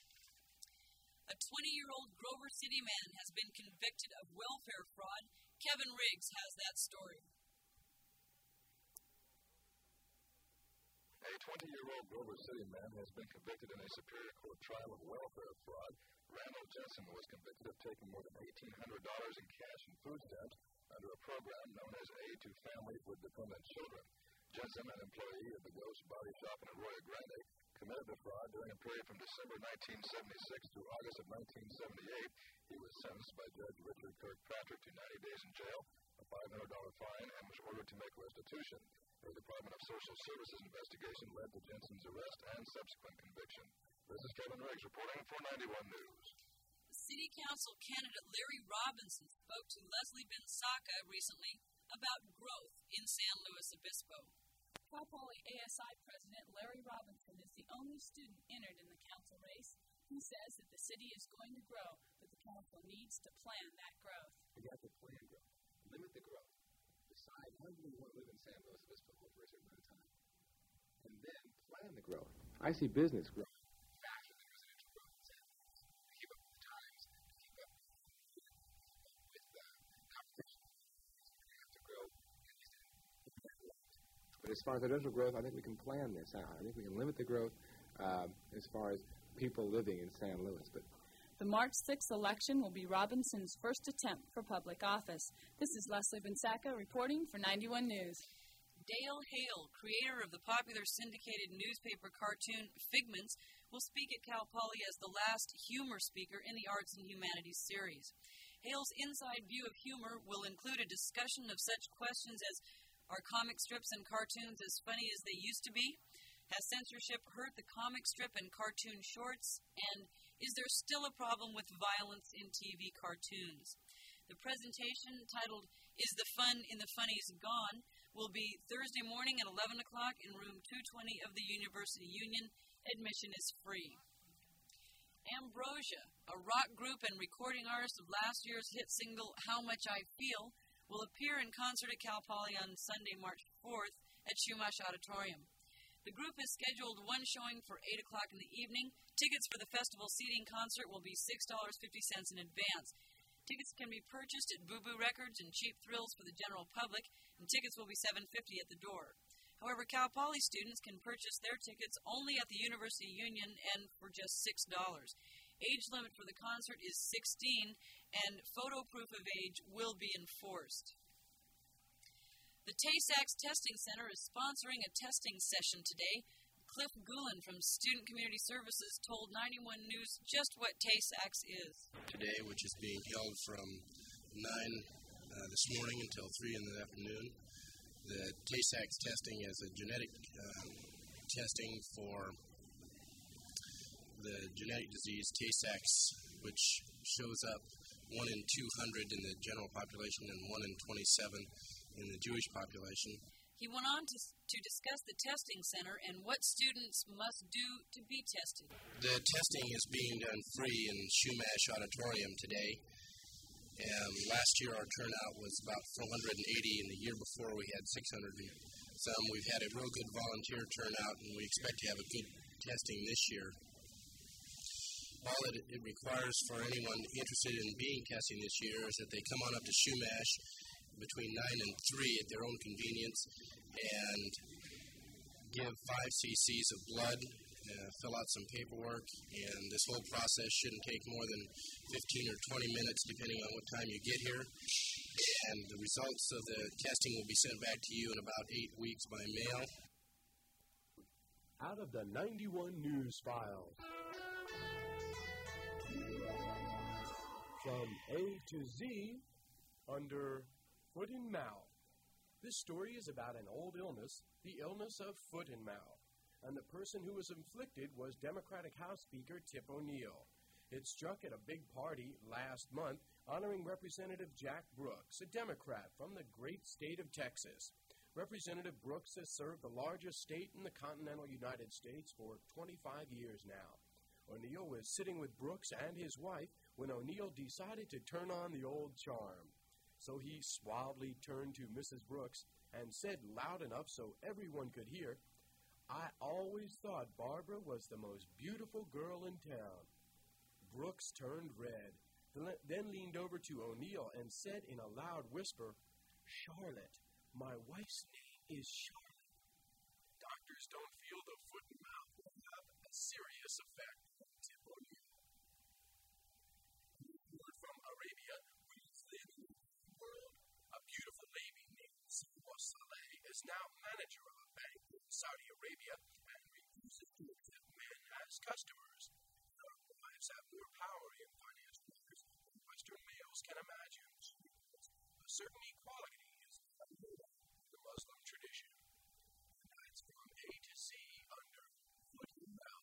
A 20-year-old Grover City man has been convicted of welfare fraud. Kevin Riggs has that story. A 20-year-old Grover City man has been convicted in a Superior Court trial of welfare fraud. Randall Jensen was convicted of taking more than $1,800 in cash and food stamps under a program known as Aid to Families with Dependent Children. Jensen, an employee of the Ghost Body Shop in Arroyo Grande, committed the fraud during a period from December 1976 to August of 1978. He was sentenced by Judge Richard Kirkpatrick to 90 days in jail, a $500 fine, and was ordered to make restitution. The Department of Social Services investigation led to Jensen's arrest and subsequent conviction. This is Kevin Riggs reporting for 91 News. City Council candidate Larry Robinson spoke to Leslie Bensaka recently about growth in San Luis Obispo. Cal Poly ASI President Larry Robinson is the only student entered in the council race. He says that the city is going to grow, but the council needs to plan that growth. We have to plan growth, limit the growth, decide how many want to live in San Luis Obispo over a certain amount of time, and then plan the growth. I see business growth faster than residential growth in San Luis. To keep up with the times, to keep up with the competition, we have to grow. But as far as residential growth, I think we can plan this out. I think we can limit the growth as far as people living in San Luis. But the March 6th election will be Robinson's first attempt for public office. This is Leslie Bensaka reporting for 91 News. Dale Hale, creator of the popular syndicated newspaper cartoon Figments, will speak at Cal Poly as the last humor speaker in the Arts and Humanities series. Hale's inside view of humor will include a discussion of such questions as, are comic strips and cartoons as funny as they used to be? Has censorship hurt the comic strip and cartoon shorts? And is there still a problem with violence in TV cartoons? The presentation, titled Is the Fun in the Funnies Gone?, will be Thursday morning at 11 o'clock in room 220 of the University Union. Admission is free. Ambrosia, a rock group and recording artist of last year's hit single How Much I Feel, will appear in concert at Cal Poly on Sunday, March 4th at Shumash Auditorium. The group has scheduled one showing for 8 o'clock in the evening. Tickets for the festival seating concert will be $6.50 in advance. Tickets can be purchased at Boo Boo Records and Cheap Thrills for the general public, and tickets will be $7.50 at the door. However, Cal Poly students can purchase their tickets only at the University Union and for just $6. Age limit for the concert is 16, and photo proof of age will be enforced. The Tay-Sachs Testing Center is sponsoring a testing session today. Cliff Gulen from Student Community Services told 91 News just what Tay-Sachs is. Today, which is being held from 9 this morning until 3 in the afternoon, the Tay-Sachs testing is a genetic testing for the genetic disease Tay-Sachs, which shows up 1 in 200 in the general population and 1 in 27 in the Jewish population. He went on to discuss the testing center and what students must do to be tested. The testing is being done free in Shumash Auditorium today. Last year our turnout was about 480, and the year before we had 600 and some. We've had a real good volunteer turnout, and we expect to have a good testing this year. All that it requires for anyone interested in being testing this year is that they come on up to Shumash between 9 and 3 at their own convenience and give 5 cc's of blood, fill out some paperwork, and this whole process shouldn't take more than 15 or 20 minutes depending on what time you get here. And the results of the testing will be sent back to you in about 8 weeks by mail. Out of the 91 News Files. From A to Z, under Foot and Mouth. This story is about an old illness, the illness of foot and mouth. And the person who was inflicted was Democratic House Speaker Tip O'Neill. It struck at a big party last month honoring Representative Jack Brooks, a Democrat from the great state of Texas. Representative Brooks has served the largest state in the continental United States for 25 years now. O'Neill was sitting with Brooks and his wife when O'Neill decided to turn on the old charm. So he suavely turned to Mrs. Brooks and said loud enough so everyone could hear, "I always thought Barbara was the most beautiful girl in town." Brooks turned red, then leaned over to O'Neill and said in a loud whisper, "Charlotte, my wife's name is Charlotte." Dr. players don't feel the foot and mouth will have a serious effect on tip on you. Word from Arabia, which live in the world, a beautiful lady named Sifwa Saleh is now manager of a bank in Saudi Arabia and refuses to accept men as customers. Her wives have more power in financial matters than Western males can imagine. A certain equality is the Muslim tradition. And that's from A to Z under foot and mouth.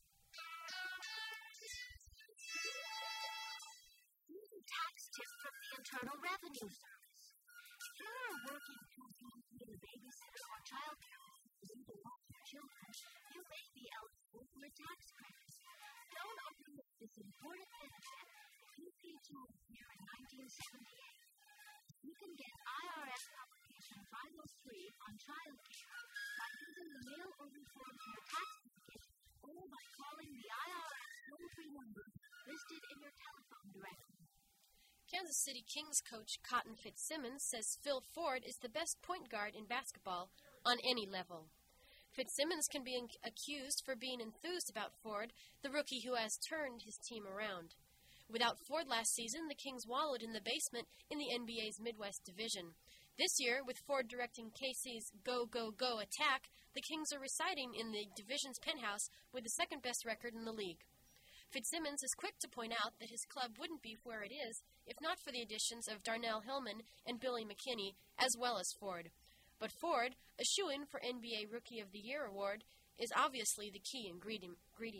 Tax tip from the Internal Revenue Service. If you're a working household with a babysitter or child care to watch your children, you may be eligible for a tax credit. Don't overlook this important benefit if you paid child care in 1978. You can get IRS Publication 503 on child care by using the mail-order form to your tax certificate or by calling the IRS toll-free number listed in your telephone directory. Kansas City Kings coach Cotton Fitzsimmons says Phil Ford is the best point guard in basketball on any level. Fitzsimmons can be accused for being enthused about Ford, the rookie who has turned his team around. Without Ford last season, the Kings wallowed in the basement in the NBA's Midwest Division. This year, with Ford directing KC's go, go, go attack, the Kings are residing in the division's penthouse with the second-best record in the league. Fitzsimmons is quick to point out that his club wouldn't be where it is if not for the additions of Darnell Hillman and Billy McKinney, as well as Ford. But Ford, a shoo-in for NBA Rookie of the Year award, is obviously the key ingredient.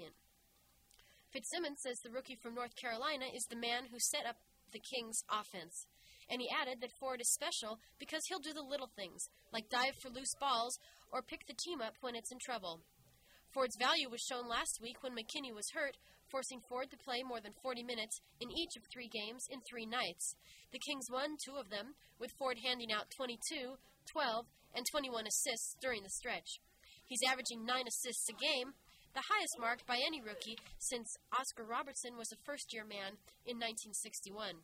Fitzsimmons says the rookie from North Carolina is the man who set up the Kings' offense. And he added that Ford is special because he'll do the little things, like dive for loose balls or pick the team up when it's in trouble. Ford's value was shown last week when McKinney was hurt, forcing Ford to play more than 40 minutes in each of 3 games in 3 nights. The Kings won 2 of them, with Ford handing out 22, 12, and 21 assists during the stretch. He's averaging 9 assists a game, the highest marked by any rookie since Oscar Robertson was a first-year man in 1961.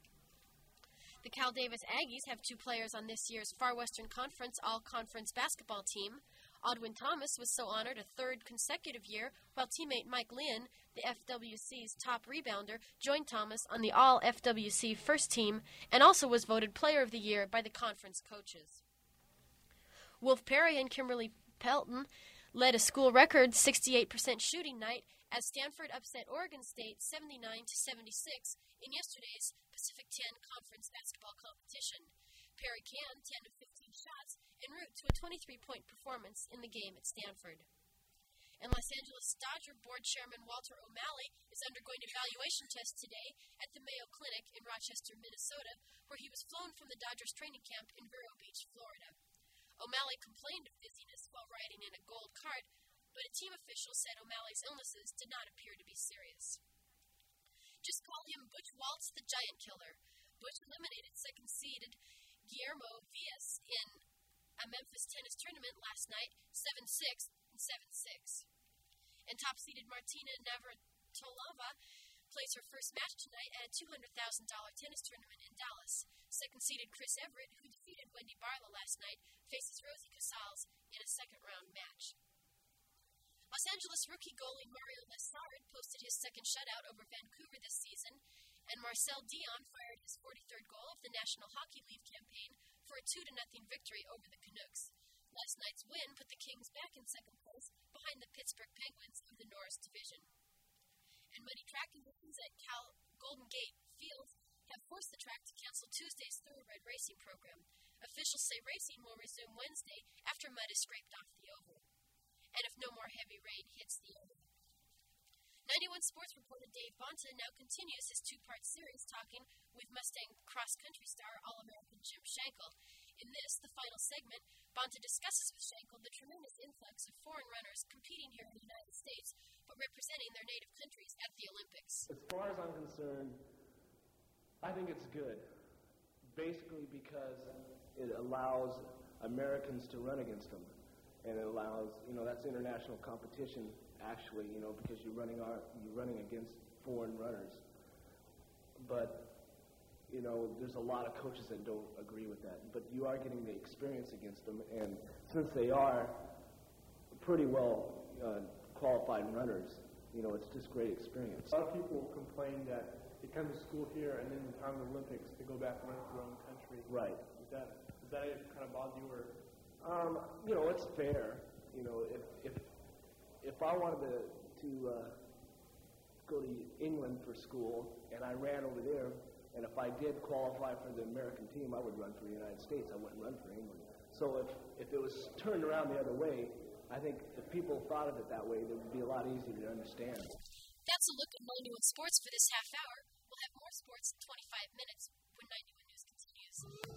The Cal Davis Aggies have 2 players on this year's Far Western Conference All-Conference basketball team. Audwin Thomas was so honored a 3rd consecutive year, while teammate Mike Lynn, the FWC's top rebounder, joined Thomas on the All-FWC first team and also was voted Player of the Year by the conference coaches. Wolf Perry and Kimberly Pelton led a school record 68% shooting night as Stanford upset Oregon State 79-76 in yesterday's Pacific 10 Conference basketball competition. Perry can 10 of 15 shots en route to a 23-point performance in the game at Stanford. And Los Angeles Dodger Board Chairman Walter O'Malley is undergoing an evaluation test today at the Mayo Clinic in Rochester, Minnesota, where he was flown from the Dodgers training camp in Vero Beach, Florida. O'Malley complained of dizziness while riding in a gold cart, but a team official said O'Malley's illnesses did not appear to be serious. Just call him Butch Waltz, the Giant Killer. Butch eliminated second-seeded Guillermo Vilas in a Memphis tennis tournament last night, 7-6 and 7-6. And top-seeded Martina Navratilova plays her first match tonight at a $200,000 tennis tournament in Dallas. Second-seeded Chris Everett, who defeated Wendy Barlow last night, faces Rosie Casals in a second-round match. Los Angeles rookie goalie Mario Lessard posted his second shutout over Vancouver this season, and Marcel Dion fired his 43rd goal of the National Hockey League campaign for a 2-0 victory over the Canucks. Last night's win put the Kings back in second place behind the Pittsburgh Penguins of the Norris Division. And muddy track conditions at Cal Golden Gate Field have forced the track to cancel Tuesday's thoroughbred racing program. Officials say racing will resume Wednesday after mud is scraped off the oval, and if no more heavy rain hits the oval. 91 Sports reporter Dave Bonta now continues his 2-part series talking with Mustang cross-country star All-American Jim Shankle. In this, the final segment, Bonta discusses with Shankle the tremendous influx of foreign runners competing here in the United States, but representing their native countries at the Olympics. As far as I'm concerned, I think it's good. Basically because it allows Americans to run against them. And it allows, that's international competition, actually, because you're running against foreign runners. But, there's a lot of coaches that don't agree with that. But you are getting the experience against them. And since they are pretty well qualified runners. You know, it's just great experience. A lot of people complain that they come to school here and then in the time of the Olympics they go back and run for their own country. Right. Does that kind of bother you, or? You know, it's fair. You know, if I wanted to go to England for school and I ran over there, and if I did qualify for the American team, I would run for the United States. I wouldn't run for England. So if it was turned around the other way, I think if people thought of it that way, it would be a lot easier to understand. That's a look at 91 Sports for this half hour. We'll have more sports in 25 minutes when 91 News continues.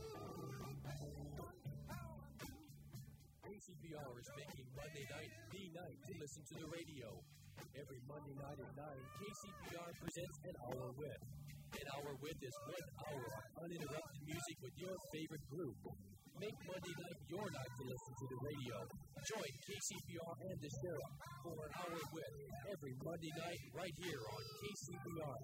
KCPR is making Monday night the night to listen to the radio. Every Monday night at 9, KCPR presents An Hour With. An Hour With is 1 hour of uninterrupted music with your favorite group. Make Monday night your night to listen to the radio. Join KCPR and the Sheriff for An Hour With every Monday night right here on KCPR.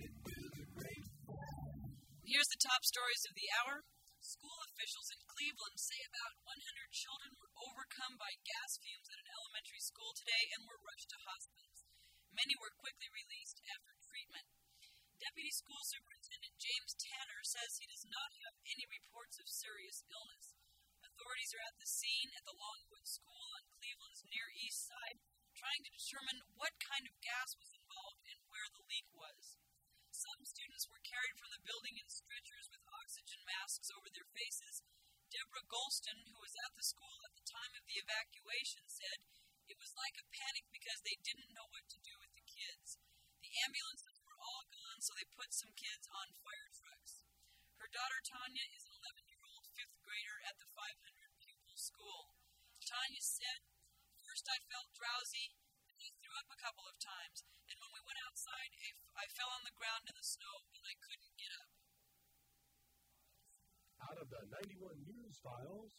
Here's the top stories of the hour. School officials in Cleveland say about 100 children were overcome by gas fumes at an elementary school today and were rushed to hospitals. Many were quickly released after treatment. Deputy School Superintendent James Tanner says he does not have any reports of serious illness. Authorities are at the scene at the Longwood School on Cleveland's Near East Side, trying to determine what kind of gas was involved and where the leak was. Some students were carried from the building in stretchers with oxygen masks over their faces. Deborah Golston, who was at the school at the time of the evacuation, said it was like a panic because they didn't know what to do with the kids. The ambulances were all gone, so they put some kids on fire trucks. Her daughter Tanya is an 11-year-old fifth grader at the 500-pupil school. Tanya said, "First I felt drowsy, and I threw up a couple of times, and when we went outside, I fell on the ground in the snow, and I couldn't get up." Out of the 91 News Files,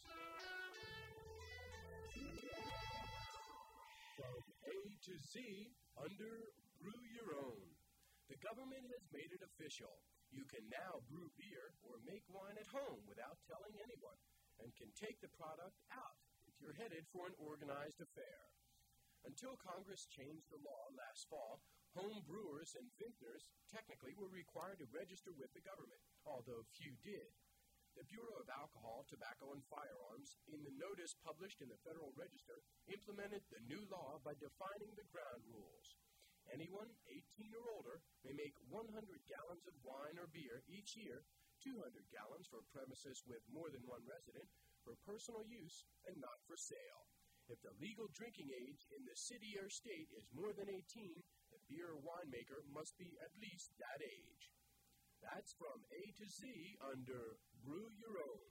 from A to Z, under Brew Your Own. The government has made it official. You can now brew beer or make wine at home without telling anyone, and can take the product out if you're headed for an organized affair. Until Congress changed the law last fall, home brewers and vintners technically were required to register with the government, although few did. The Bureau of Alcohol, Tobacco, and Firearms, in the notice published in the Federal Register, implemented the new law by defining the ground rules. Anyone 18 or older may make 100 gallons of wine or beer each year, 200 gallons for premises with more than one resident, for personal use and not for sale. If the legal drinking age in the city or state is more than 18, the beer or winemaker must be at least that age. That's from A to Z under Brew Your Own.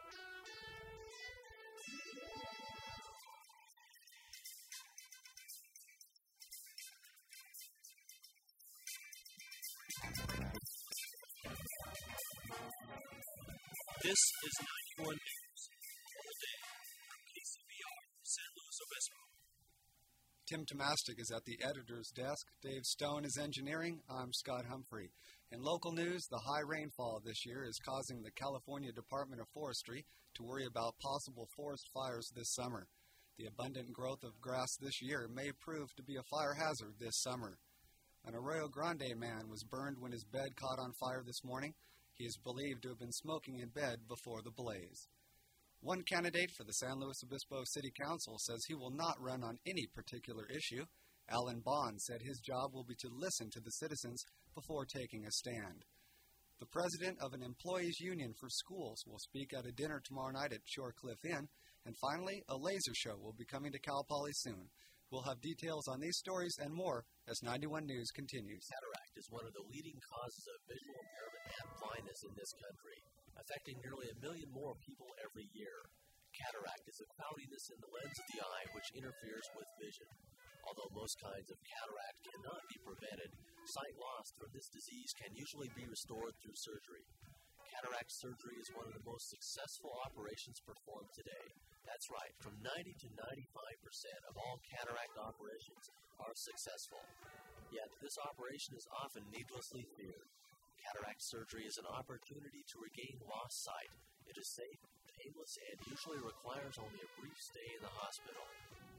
This is 91 News, all day from KCPR, San Luis Obispo. Tim Tomastic is at the editor's desk. Dave Stone is engineering. I'm Scott Humphrey. In local news, the high rainfall this year is causing the California Department of Forestry to worry about possible forest fires this summer. The abundant growth of grass this year may prove to be a fire hazard this summer. An Arroyo Grande man was burned when his bed caught on fire this morning. He is believed to have been smoking in bed before the blaze. One candidate for the San Luis Obispo City Council says he will not run on any particular issue. Alan Bond said his job will be to listen to the citizens before taking a stand. The president of an employees union for schools will speak at a dinner tomorrow night at Shorecliff Inn. And finally, a laser show will be coming to Cal Poly soon. We'll have details on these stories and more as 91 News continues. Cataract is one of the leading causes of visual impairment and blindness in this country, affecting nearly 1 million more people every year. Cataract is a cloudiness in the lens of the eye which interferes with vision. Although most kinds of cataract cannot be prevented, sight lost from this disease can usually be restored through surgery. Cataract surgery is one of the most successful operations performed today. That's right, from 90 to 95% of all cataract operations are successful. Yet, this operation is often needlessly feared. Cataract surgery is an opportunity to regain lost sight. It is safe, painless, and usually requires only a brief stay in the hospital.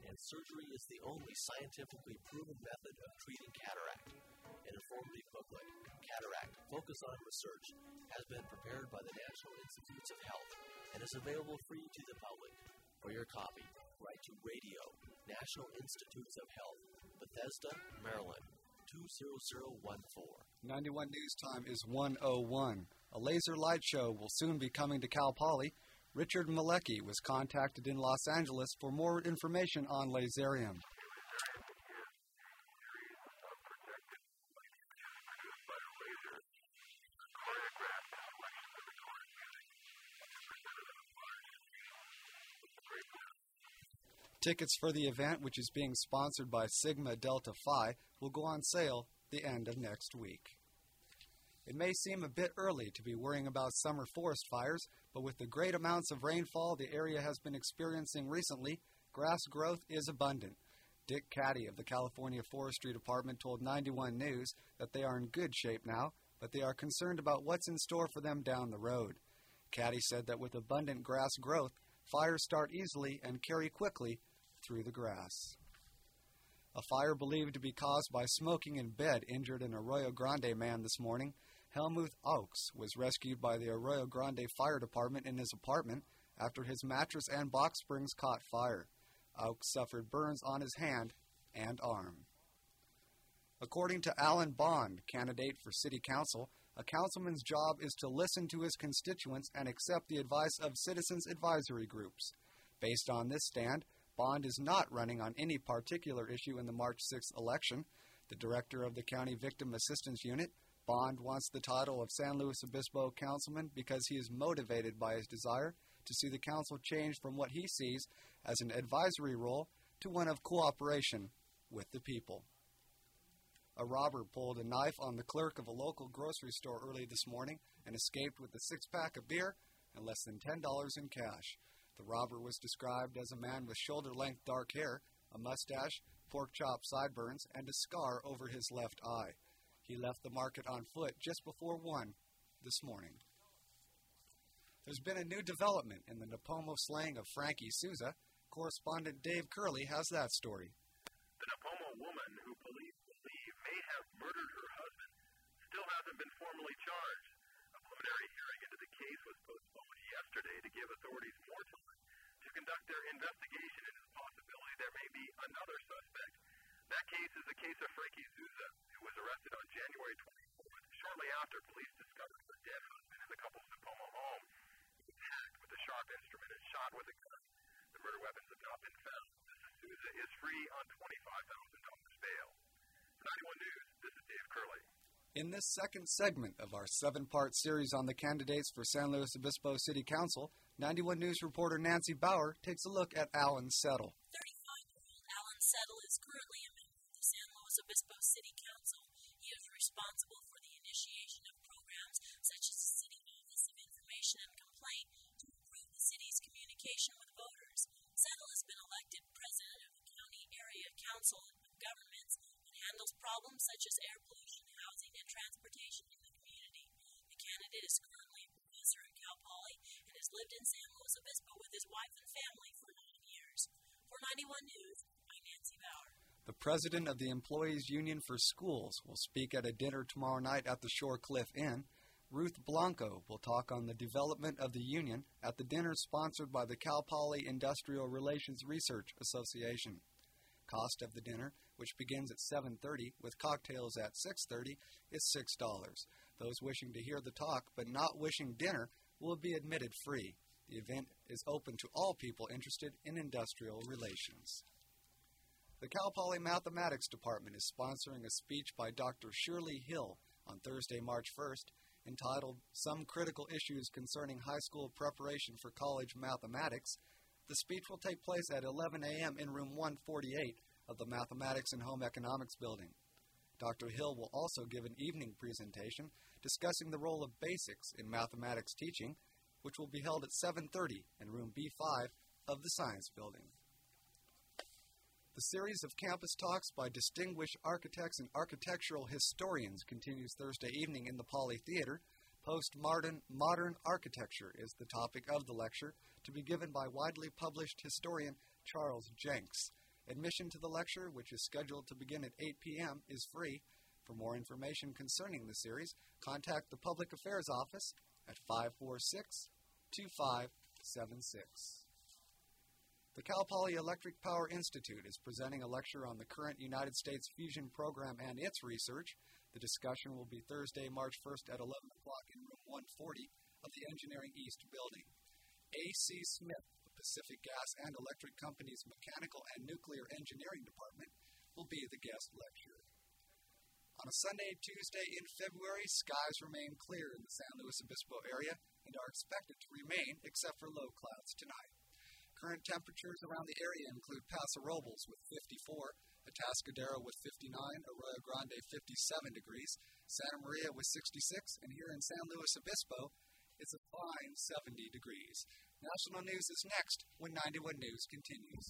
and surgery is the only scientifically proven method of treating cataract. An informative booklet, Cataract, Focus on Research, has been prepared by the National Institutes of Health and is available free to the public. For your copy, write to Radio, National Institutes of Health, Bethesda, Maryland, 20014. 91 News Time is 1:01. A laser light show will soon be coming to Cal Poly. Richard Malecki was contacted in Los Angeles for more information on laserium. Tickets for the event, which is being sponsored by Sigma Delta Phi, will go on sale the end of next week. It may seem a bit early to be worrying about summer forest fires, but with the great amounts of rainfall the area has been experiencing recently, grass growth is abundant. Dick Caddy of the California Forestry Department told 91 News that they are in good shape now, but they are concerned about what's in store for them down the road. Caddy said that with abundant grass growth, fires start easily and carry quickly through the grass. A fire believed to be caused by smoking in bed injured an Arroyo Grande man this morning. Helmuth Oaks was rescued by the Arroyo Grande Fire Department in his apartment after his mattress and box springs caught fire. Oaks suffered burns on his hand and arm. According to Alan Bond, candidate for city council, a councilman's job is to listen to his constituents and accept the advice of citizens' advisory groups. Based on this stand, Bond is not running on any particular issue in the March 6th election. The director of the County Victim Assistance Unit, Bond wants the title of San Luis Obispo councilman because he is motivated by his desire to see the council change from what he sees as an advisory role to one of cooperation with the people. A robber pulled a knife on the clerk of a local grocery store early this morning and escaped with a six-pack of beer and less than $10 in cash. The robber was described as a man with shoulder-length dark hair, a mustache, pork-chop sideburns, and a scar over his left eye. He left the market on foot just before 1 this morning. There's been a new development in the Napomo slang of Frankie Souza. Correspondent Dave Curley has that story. The Napomo woman who police believe may have murdered her husband still hasn't been formally charged. A preliminary hearing into the case was postponed yesterday to give authorities more time to conduct their investigation into the possibility there may be another suspect. That case is the case of Frankie Souza, who was arrested on January 24th, shortly after police discovered her dead husband in the couple's Napomo home. He was hacked with a sharp instrument and shot with a gun. The murder weapons have not been found. Mrs. Souza is free on $25,000 bail. For 91 News, this is Dave Curley. In this second segment of our 7-part series on the candidates for San Luis Obispo City Council, 91 News reporter Nancy Bauer takes a look at Alan Settle. 35-year-old Alan Settle is currently a member of the San Luis Obispo City Council. He is responsible for the initiation of programs such as the City Office of Information and Complaint to improve the city's communication with voters. Settle has been elected president of the County Area Council of Governments and handles problems such as air pollution, housing, and transportation in the community. The candidate is currently a professor at Cal Poly and has lived in San Luis Obispo with his wife and family for 9 years. For 91 News, I'm Nancy Bauer. The president of the Employees Union for Schools will speak at a dinner tomorrow night at the Shore Cliff Inn. Ruth Blanco will talk on the development of the union at the dinner sponsored by the Cal Poly Industrial Relations Research Association. Cost of the dinner, which begins at 7:30 with cocktails at 6:30, is $6. Those wishing to hear the talk but not wishing dinner will be admitted free. The event is open to all people interested in industrial relations. The Cal Poly Mathematics Department is sponsoring a speech by Dr. Shirley Hill on Thursday, March 1st, entitled Some Critical Issues Concerning High School Preparation for College Mathematics. The speech will take place at 11 a.m. in room 148 of the Mathematics and Home Economics building. Dr. Hill will also give an evening presentation discussing the role of basics in mathematics teaching, which will be held at 7:30 in room B5 of the Science Building. The series of campus talks by distinguished architects and architectural historians continues Thursday evening in the Poly Theater. Post-modern architecture is the topic of the lecture, to be given by widely published historian Charles Jenks. Admission to the lecture, which is scheduled to begin at 8 p.m., is free. For more information concerning the series, contact the Public Affairs Office at 546-2576. The Cal Poly Electric Power Institute is presenting a lecture on the current United States fusion program and its research. The discussion will be Thursday, March 1st at 11 o'clock in room 140 of the Engineering East building. A.C. Smith, the Pacific Gas and Electric Company's Mechanical and Nuclear Engineering Department, will be the guest lecturer. On a Sunday and Tuesday in February, skies remain clear in the San Luis Obispo area and are expected to remain except for low clouds tonight. Current temperatures around the area include Paso Robles with 54, Atascadero with 59, Arroyo Grande 57 degrees, Santa Maria with 66, and here in San Luis Obispo, it's a fine 70 degrees. National News is next when 91 News continues.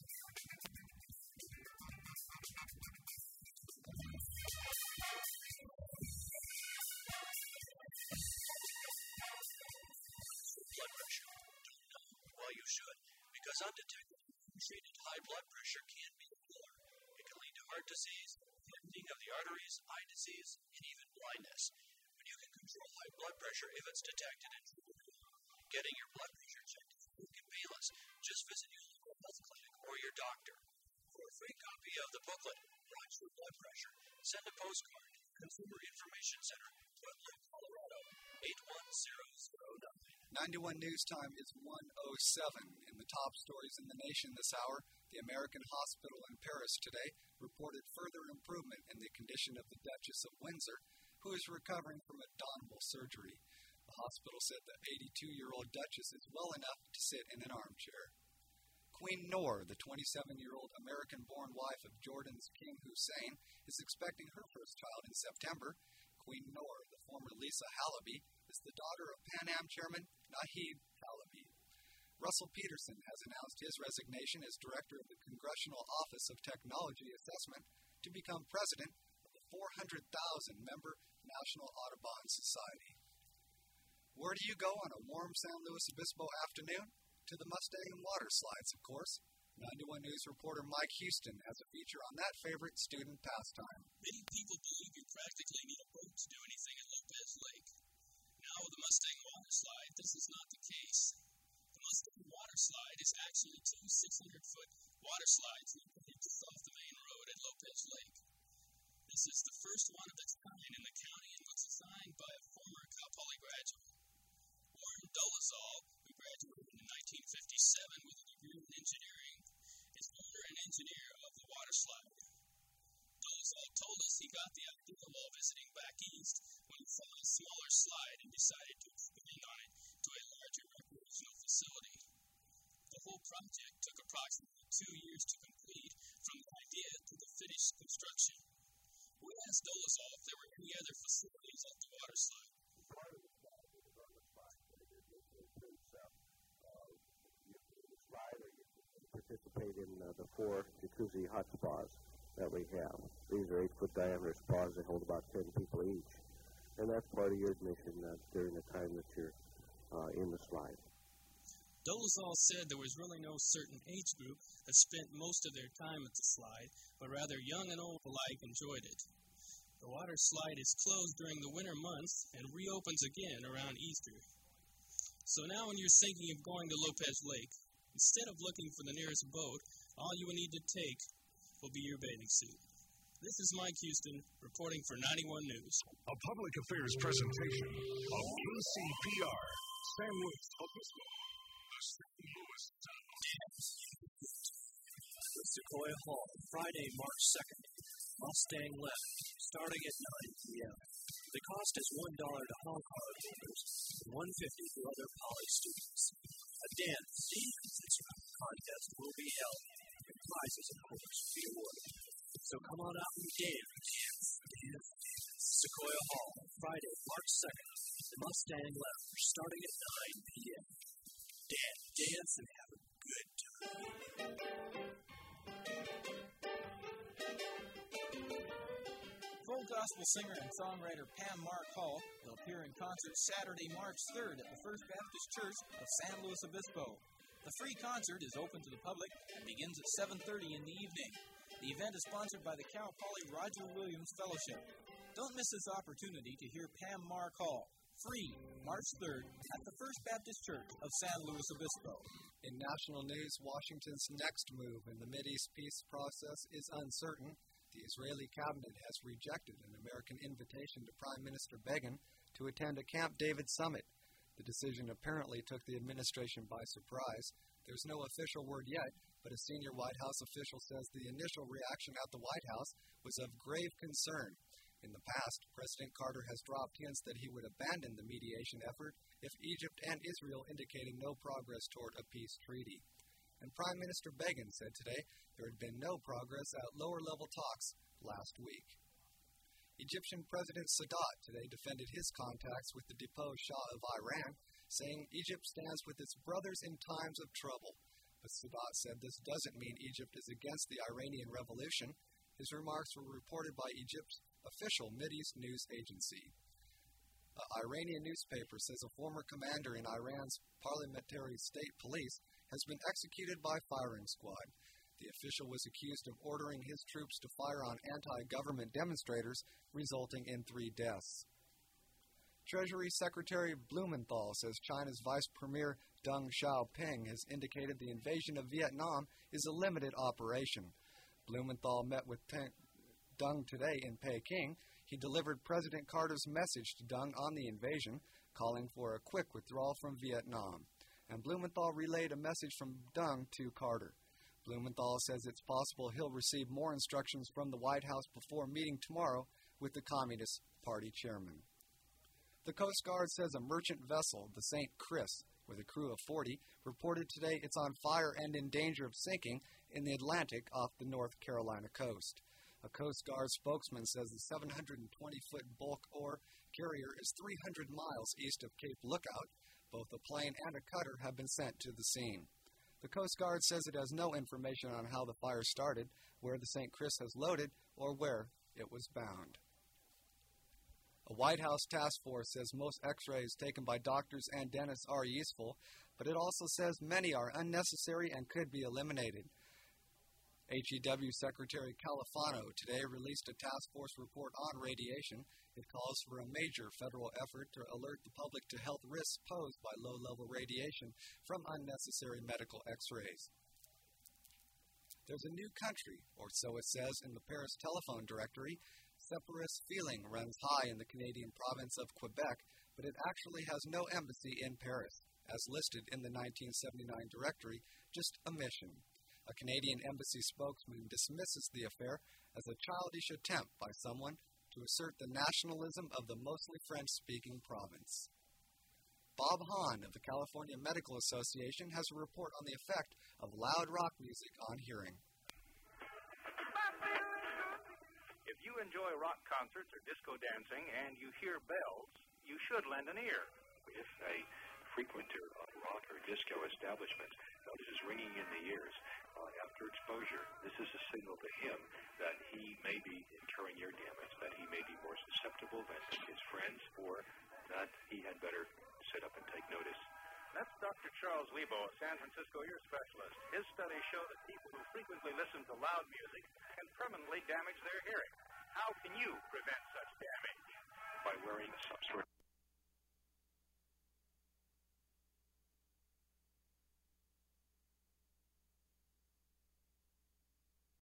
Blood pressure. Don't know? Well, you should, because undetected, untreated high blood pressure can be a killer. It can lead to heart disease, thickening of the arteries, eye disease, and even blindness. But you can control high blood pressure if it's detected and treated. Getting your blood pressure checked is quick and painless. Just visit your local health clinic or your doctor. For a free copy of the booklet, Watch Your Blood Pressure, send a postcard to the Consumer Information Center, Pueblo, Colorado, 81009. 91 News Time is 1:07. In the top stories in the nation this hour, the American hospital in Paris today reported further improvement in the condition of the Duchess of Windsor, who is recovering from abdominal surgery. The hospital said the 82-year-old Duchess is well enough to sit in an armchair. Queen Noor, the 27-year-old American-born wife of Jordan's King Hussein, is expecting her first child in September. Queen Noor, the former Lisa Halaby, is the daughter of Pan Am Chairman Nahib Halaby. Russell Peterson has announced his resignation as director of the Congressional Office of Technology Assessment to become president of the 400,000-member National Audubon Society. Where do you go on a warm San Luis Obispo afternoon? To the Mustang water slides, of course. 91 News reporter Mike Houston has a feature on that favorite student pastime. Many people believe you practically need a boat to do anything at Lopez Lake. Now with the Mustang water slide, this is not the case. The Mustang water slide is actually two 600-foot water slides located just off the main road at Lopez Lake. This is the first one of its kind in the county and was designed by a former Cal Poly graduate. Warren Dolezal, who graduated in 1957 with a degree in engineering, is owner and engineer of the water slide. Dolezal told us he got the idea while visiting back east when he saw a smaller slide and decided to expand on it to a larger recreational facility. The whole project took approximately 2 years to complete, from the idea to the finished construction. We asked Dolezal if there were any other facilities at the water slide. Participate in the 4 jacuzzi hot spas that we have. These are 8-foot diameter spas that hold about 10 people each. And that's part of your admission during the time that you're in the slide. Dolezal said there was really no certain age group that spent most of their time at the slide, but rather young and old alike enjoyed it. The water slide is closed during the winter months and reopens again around Easter. So now when you're thinking of going to Lopez Lake, instead of looking for the nearest boat, all you will need to take will be your bathing suit. This is Mike Houston reporting for 91 News. A public affairs presentation of KCPR, San Luis Obispo, the St. Louis Times. Sequoia Hall, Friday, March 2nd. Mustang left, starting at 9 p.m. The cost is $1 to Hong Kong holders and $1.50 to other Poly students. A dance contest will be held, and prizes and honors will be awarded. So come on out and dance. Sequoia Hall, Friday, March 2nd. The Mustang left, starting at 9 p.m. Dance and have a good time. Full gospel singer and songwriter Pam Mark Hall will appear in concert Saturday, March 3rd at the First Baptist Church of San Luis Obispo. The free concert is open to the public and begins at 7:30 in the evening. The event is sponsored by the Cal Poly Roger Williams Fellowship. Don't miss this opportunity to hear Pam Mark-Hall, free, March 3rd, at the First Baptist Church of San Luis Obispo. In national news, Washington's next move in the Mideast peace process is uncertain. The Israeli cabinet has rejected an American invitation to Prime Minister Begin to attend a Camp David summit. The decision apparently took the administration by surprise. There's no official word yet, but a senior White House official says the initial reaction at the White House was of grave concern. In the past, President Carter has dropped hints that he would abandon the mediation effort if Egypt and Israel indicated no progress toward a peace treaty. And Prime Minister Begin said today there had been no progress at lower-level talks last week. Egyptian President Sadat today defended his contacts with the deposed Shah of Iran, saying Egypt stands with its brothers in times of trouble. But Sadat said this doesn't mean Egypt is against the Iranian Revolution. His remarks were reported by Egypt's official Mideast news agency. An Iranian newspaper says a former commander in Iran's parliamentary state police has been executed by firing squad. The official was accused of ordering his troops to fire on anti-government demonstrators, resulting in 3 deaths. Treasury Secretary Blumenthal says China's Vice Premier Deng Xiaoping has indicated the invasion of Vietnam is a limited operation. Blumenthal met with Deng today in Peking. He delivered President Carter's message to Deng on the invasion, calling for a quick withdrawal from Vietnam. And Blumenthal relayed a message from Deng to Carter. Blumenthal says it's possible he'll receive more instructions from the White House before meeting tomorrow with the Communist Party chairman. The Coast Guard says a merchant vessel, the St. Chris, with a crew of 40, reported today it's on fire and in danger of sinking in the Atlantic off the North Carolina coast. A Coast Guard spokesman says the 720-foot bulk ore carrier is 300 miles east of Cape Lookout. Both a plane and a cutter have been sent to the scene. The Coast Guard says it has no information on how the fire started, where the St. Chris has loaded, or where it was bound. A White House task force says most x-rays taken by doctors and dentists are useful, but it also says many are unnecessary and could be eliminated. HEW Secretary Califano today released a task force report on radiation. It calls for a major federal effort to alert the public to health risks posed by low-level radiation from unnecessary medical x-rays. There's a new country, or so it says in the Paris telephone directory. Separatist feeling runs high in the Canadian province of Quebec, but it actually has no embassy in Paris, as listed in the 1979 directory, just a mission. A Canadian embassy spokesman dismisses the affair as a childish attempt by someone to assert the nationalism of the mostly French-speaking province. Bob Hahn of the California Medical Association has a report on the effect of loud rock music on hearing. If you enjoy rock concerts or disco dancing and you hear bells, you should lend an ear. If a frequenter of rock or disco establishments notices ringing in the ears after exposure, this is a signal to him that he may be incurring ear damage, that he may be more susceptible than his friends, or that he had better sit up and take notice. That's Dr. Charles Lebo, a San Francisco ear specialist. His studies show that people who frequently listen to loud music can permanently damage their hearing. How can you prevent such damage? By wearing some sort